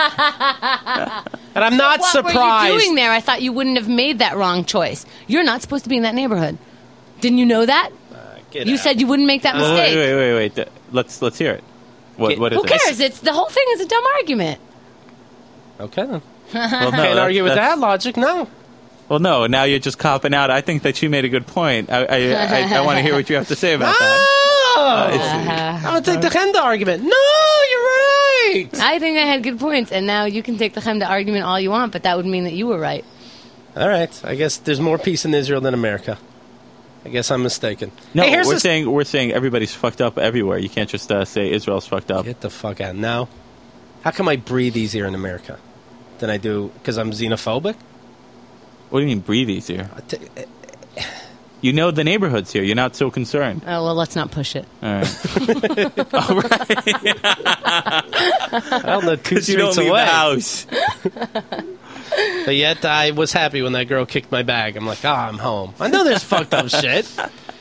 I'm not What surprised. were you doing there? I thought you wouldn't have made that wrong choice. You're not supposed to be in that neighborhood. Didn't you know that? Get You out. said you wouldn't make that Wait, mistake. wait, wait, wait. Th- Let's let's hear it. What Get- what is Who it? cares? It's the whole thing is a dumb argument. Okay, then. Well, no, Can't that- argue with that's- that logic, no. Well, no. Now you're just copping out. I think that you made a good point. I I, I, I want to hear what you have to say about that. Oh! it's- I'm going to take the Hemda argument. No, you're right. I think I had good points, and now you can take the Chemda argument all you want, but that would mean that you were right. All right. I guess there's more peace in Israel than America. I guess I'm mistaken. No, hey, here's we're this- saying we're saying everybody's fucked up everywhere. You can't just uh, say Israel's fucked up. Get the fuck out. No. How come I breathe easier in America than I do because I'm xenophobic? What do you mean breathe easier? I t- You know the neighborhoods here. You're not so concerned. Oh, well, let's not push it. All right. All right. I don't know two Because you don't streets leave away. the house. But yet I was happy when that girl kicked my bag. I'm like, ah, I'm home. I know there's fucked up shit.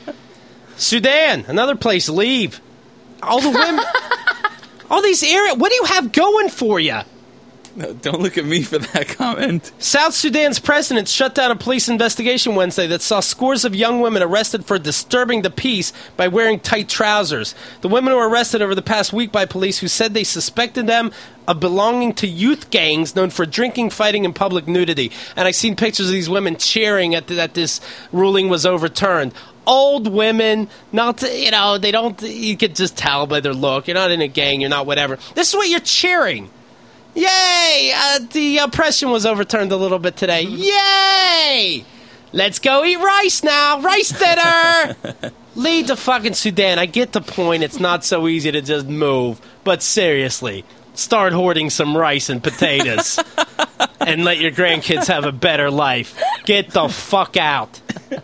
Sudan, another place, leave. All the women, all these areas, what do you have going for you? No, don't look at me for that comment. South Sudan's president shut down a police investigation Wednesday that saw scores of young women arrested for disturbing the peace by wearing tight trousers. The women were arrested over the past week by police who said they suspected them of belonging to youth gangs known for drinking, fighting, and public nudity. And I've seen pictures of these women cheering at the, that this ruling was overturned. Old women, not, you know, they don't, you could just tell by their look. You're not in a gang, you're not whatever. This is what you're cheering. Yay! Uh, the oppression was overturned a little bit today. Yay! Let's go eat rice now. Rice dinner. Lead to fucking Sudan. I get the point. It's not so easy to just move. But seriously, start hoarding some rice and potatoes and let your grandkids have a better life. Get the fuck out.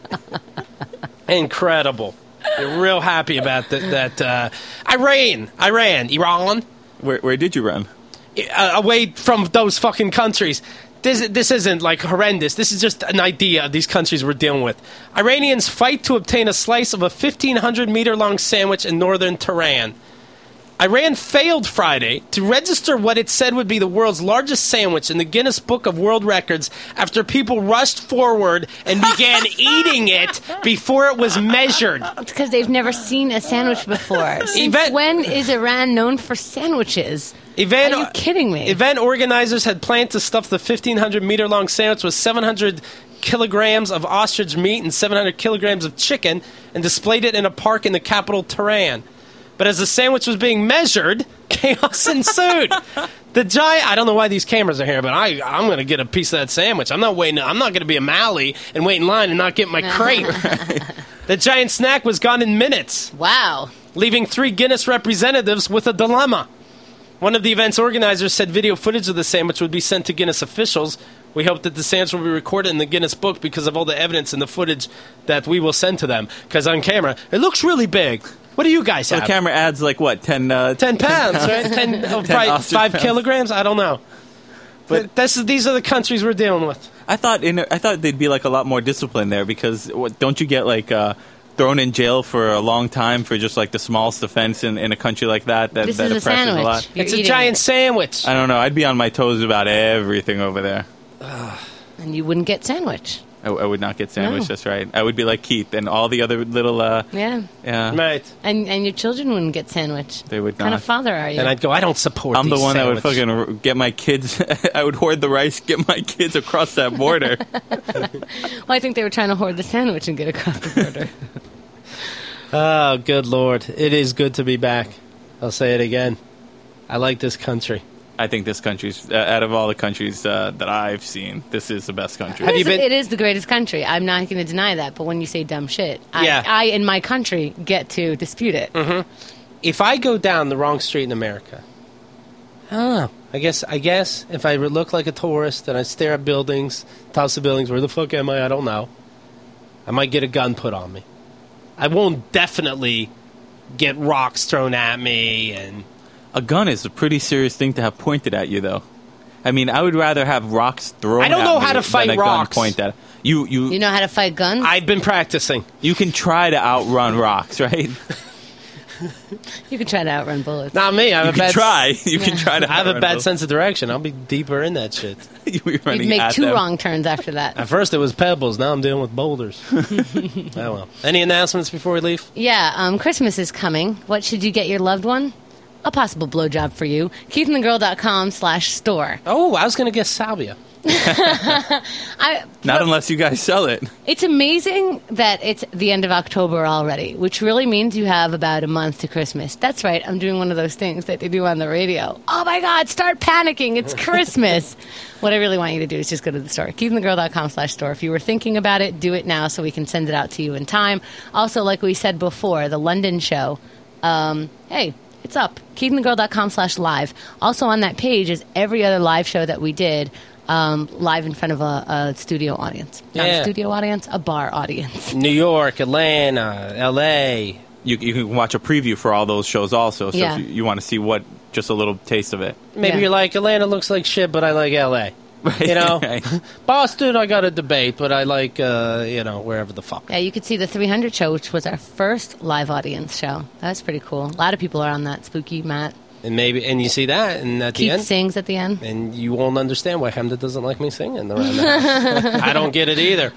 Incredible. You're real happy about that. that uh, Iran. Iran. Iran. Where, where did you run? Uh, away from those fucking countries. This this isn't like horrendous. This is just an idea of these countries we're dealing with. Iranians fight to obtain a slice of a fifteen hundred meter long sandwich in northern Tehran. Iran failed Friday to register what it said would be the world's largest sandwich in the Guinness Book of World Records after people rushed forward and began eating it before it was measured. It's because they've never seen a sandwich before. Since Event- when is Iran known for sandwiches? Event, Are you kidding me? Event organizers had planned to stuff the fifteen hundred meter long sandwich with seven hundred kilograms of ostrich meat and seven hundred kilograms of chicken and displayed it in a park in the capital, Tehran. But as the sandwich was being measured, chaos ensued. The giant, I don't know why these cameras are here, but I, I'm going to get a piece of that sandwich. I'm not waiting, I'm not going to be a Mally and wait in line and not get my crepe. The giant snack was gone in minutes, Wow. leaving three Guinness representatives with a dilemma. One of the event's organizers said video footage of the sandwich would be sent to Guinness officials. We hope that the sandwich will be recorded in the Guinness book because of all the evidence and the footage that we will send to them. Because on camera, it looks really big. What do you guys So have? the camera adds like what ten uh, Ten pounds, right? Ten, oh, probably ostrich five pounds. kilograms. I don't know. But But- this is, these are the countries we're dealing with. I thought in I thought they'd be like a lot more discipline there because what, don't you get like uh, thrown in jail for a long time for just like the smallest offense in, in a country like that that, This that is a oppresses sandwich. a lot? You're It's a eating giant it. sandwich. I don't know. I'd be on my toes about everything over there. And you wouldn't get sandwich. I, I would not get sandwiched. No. That's right. I would be like Keith and all the other little. Uh, Yeah. yeah, Right. And and your children wouldn't get sandwich. They would What kind not. of father are you? And I'd go, I don't support I'm the these one that would sandwich. fucking r- get my kids. I would hoard the rice, get my kids across that border. well, I think they were trying to hoard the sandwich and get across the border. Oh, good Lord. It is good to be back. I'll say it again. I like this country. I think this country's uh, out of all the countries uh, that I've seen, this is the best country. Have It you is- been- it is the greatest country. I'm not going to deny that. But when you say dumb shit, I, Yeah. I in my country get to dispute it. If I go down the wrong street in America, I don't know. I guess, I guess if I look like a tourist and I stare at buildings, tops of buildings, where the fuck am I? I don't know. I might get a gun put on me. I won't definitely get rocks thrown at me and... A gun is a pretty serious thing to have pointed at you, though. I mean, I would rather have rocks thrown. I don't at know me how to fight than a rocks. Gun point at you. You You know how to fight guns? I've been practicing. you can try to outrun rocks, right? you can try to outrun bullets. Not me. I have You a can bad try. You can try to. I have a outrun bad those. sense of direction. I'll be deeper in that shit. You'd be You'd running make at two them. wrong turns after that. At first it was pebbles. Now I'm dealing with boulders. Oh well. Any announcements before we leave? Yeah, um, Christmas is coming. What should you get your loved one? A possible blowjob for you. KeithandTheGirl.com slash store. Oh, I was going to guess salvia. I, Not unless you guys sell it. It's amazing that it's the end of October already, which really means you have about a month to Christmas. That's right, I'm doing one of those things that they do on the radio. Oh my God, start panicking, it's Christmas. What I really want you to do is just go to the store, KeithandTheGirl.com slash store. If you were thinking about it, do it now so we can send it out to you in time. Also, like we said before, the London show, um, hey, it's up, KeithandTheGirl.com slash live. Also on that page is every other live show that we did, um, live in front of a, a studio audience. Not Yeah. a studio audience, a bar audience. New York, Atlanta, L A. You, you can watch a preview for all those shows also. So Yeah. if you, you want to see what, just a little taste of it. Maybe Yeah. you're like, Atlanta looks like shit, but I like L A. You know? Right. Boston, I got a debate, but I like, uh, you know, wherever the fuck. Yeah, you could see the three hundred show, which was our first live audience show. That's pretty cool. A lot of people are on that. Spooky, Matt. And maybe, and you see that, and at the Keith end, sings at the end. and you won't understand why Hamda doesn't like me singing around the house. I don't get it either.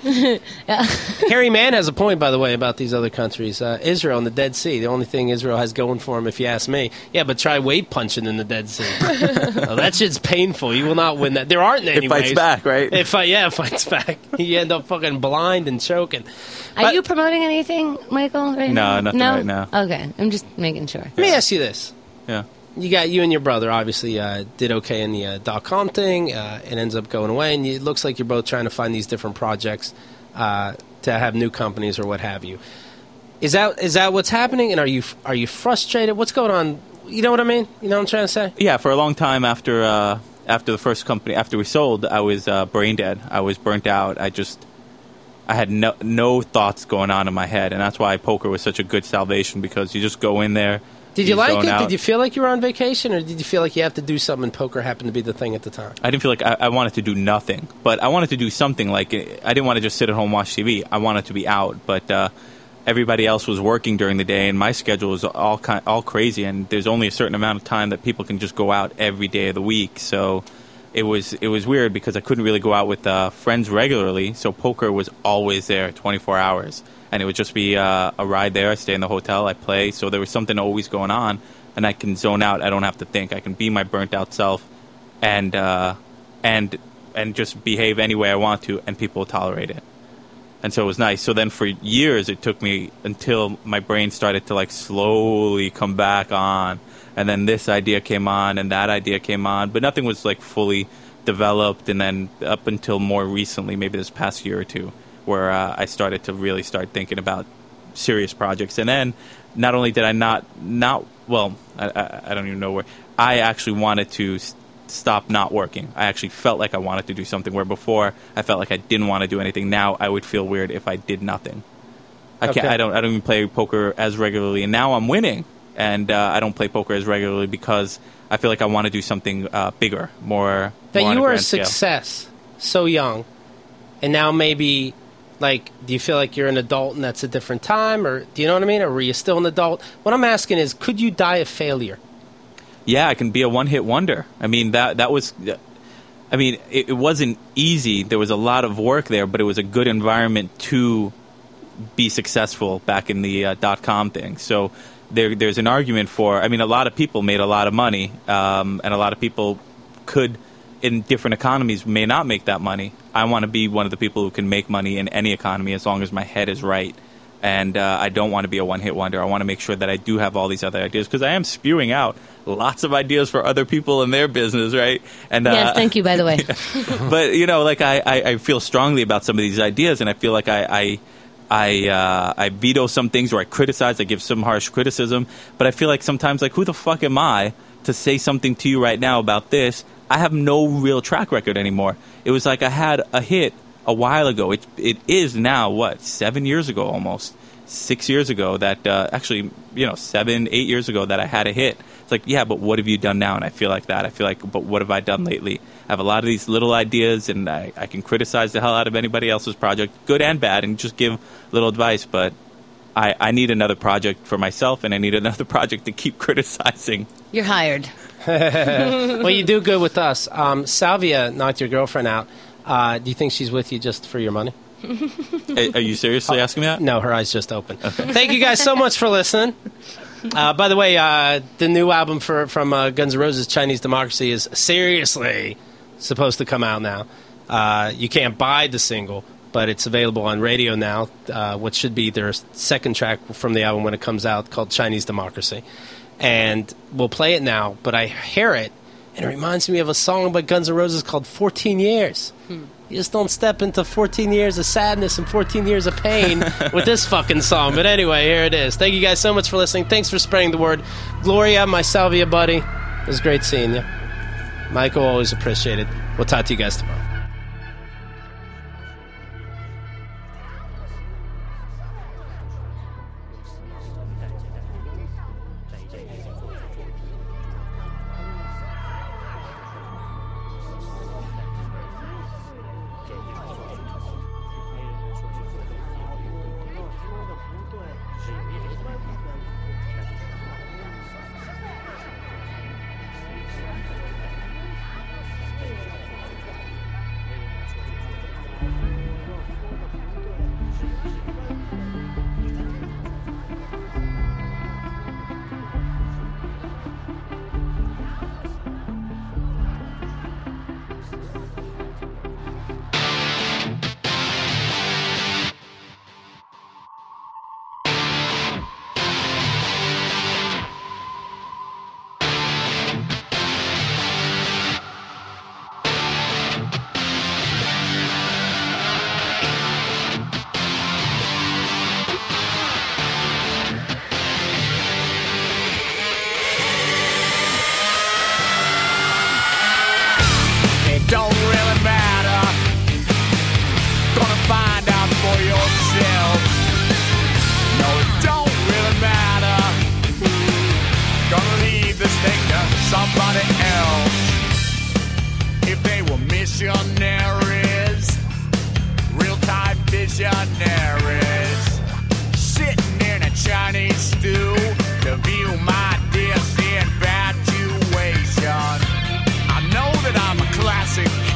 Harry Mann has a point, by the way, about these other countries. Uh, Israel and the Dead Sea. The only thing Israel has going for him, if you ask me, yeah, but try wave punching in the Dead Sea. Oh, that shit's painful. You will not win that. There aren't any It fights waves. back, right? It fight, yeah, it fights back. You end up fucking blind and choking. Are But- you promoting anything, Michael? Right No, now? nothing no? right now. Okay, I'm just making sure. Let me ask you this. Yeah. You got you and your brother obviously uh, did okay in the uh, dot com thing. Uh, it ends up going away, and you, it looks like you're both trying to find these different projects uh, to have new companies or what have you. Is that is that what's happening? And are you are you frustrated? What's going on? You know what I mean? You know what I'm trying to say? Yeah, for a long time after uh, after the first company, after we sold, I was uh, brain dead. I was burnt out. I just, I had no no thoughts going on in my head, and that's why poker was such a good salvation because you just go in there. Did you like zone it? out. Did you feel like you were on vacation, or did you feel like you have to do something? And poker happened to be the thing at the time. I didn't feel like I, I wanted to do nothing, but I wanted to do something. Like I didn't want to just sit at home and watch T V. I wanted to be out, but uh, everybody else was working during the day, and my schedule was all kind, all crazy. And there's only a certain amount of time that people can just go out every day of the week. So it was it was weird because I couldn't really go out with uh, friends regularly. So poker was always there, twenty-four hours, and it would just be uh, a ride there. I stay in the hotel, I play. So there was something always going on. And I can zone out. I don't have to think. I can be my burnt out self, and uh, and and just behave any way I want to, and people will tolerate it. And so it was nice. So then for years, it took me until my brain started to like slowly come back on, and then this idea came on, and that idea came on, but nothing was like fully developed. And then up until more recently, maybe this past year or two, where uh, I started to really start thinking about serious projects. And then not only did I not not well, I, I, I don't even know where. I actually wanted to s- stop not working. I actually felt like I wanted to do something where before I felt like I didn't want to do anything. Now I would feel weird if I did nothing. I can't. Okay. I don't. I don't even play poker as regularly. And now I'm winning, and uh, I don't play poker as regularly because I feel like I want to do something uh, bigger, more. That more on you a were a grand scale. success so young, and now maybe, like, do you feel like you're an adult and that's a different time, or do you know what I mean? Or were you still an adult? What I'm asking is, could you die of failure? Yeah, I can be a one-hit wonder. I mean, that that was. I mean, it, it wasn't easy. There was a lot of work there, but it was a good environment to be successful back in the uh, dot-com thing. So there, there's an argument for. I mean, a lot of people made a lot of money, um, and a lot of people could, in different economies, may not make that money. I want to be one of the people who can make money in any economy as long as my head is right. And uh, I don't want to be a one-hit wonder. I want to make sure that I do have all these other ideas because I am spewing out lots of ideas for other people in their business, right? And uh, Yes, thank you, by the way. but you know, like I, I, I feel strongly about some of these ideas, and I feel like I, I, I, uh, I veto some things, or I criticize. I give some harsh criticism, but I feel like sometimes, like, who the fuck am I to say something to you right now about this? I have no real track record anymore. It was like I had a hit a while ago. It it is now what seven years ago, almost six years ago. That uh, actually, you know, seven, eight years ago that I had a hit. It's like, yeah, but what have you done now? And I feel like that. I feel like, but what have I done lately? I have a lot of these little ideas, and I, I can criticize the hell out of anybody else's project, good and bad, and just give little advice. But I, I need another project for myself, and I need another project to keep criticizing. You're hired. Well, you do good with us. Um, Salvia knocked your girlfriend out. Uh, do you think she's with you just for your money? Are, are you seriously asking me that? No, her eyes just open. Okay. Thank you guys so much for listening. Uh, by the way, uh, the new album for, from uh, Guns N' Roses, Chinese Democracy, is seriously supposed to come out now. Uh, you can't buy the single, but it's available on radio now, uh, what should be their second track from the album when it comes out, called Chinese Democracy. And we'll play it now, but I hear it, and it reminds me of a song by Guns N' Roses called fourteen years. Hmm. You just don't step into fourteen years of sadness and fourteen years of pain with this fucking song. But anyway, here it is. Thank you guys so much for listening. Thanks for spreading the word. Gloria, my Salvia buddy, it was great seeing you. Michael, always appreciated. We'll talk to you guys tomorrow. Missionaries, real-time visionaries, sitting in a Chinese stew to view my disinfatuation. I know that I'm a classic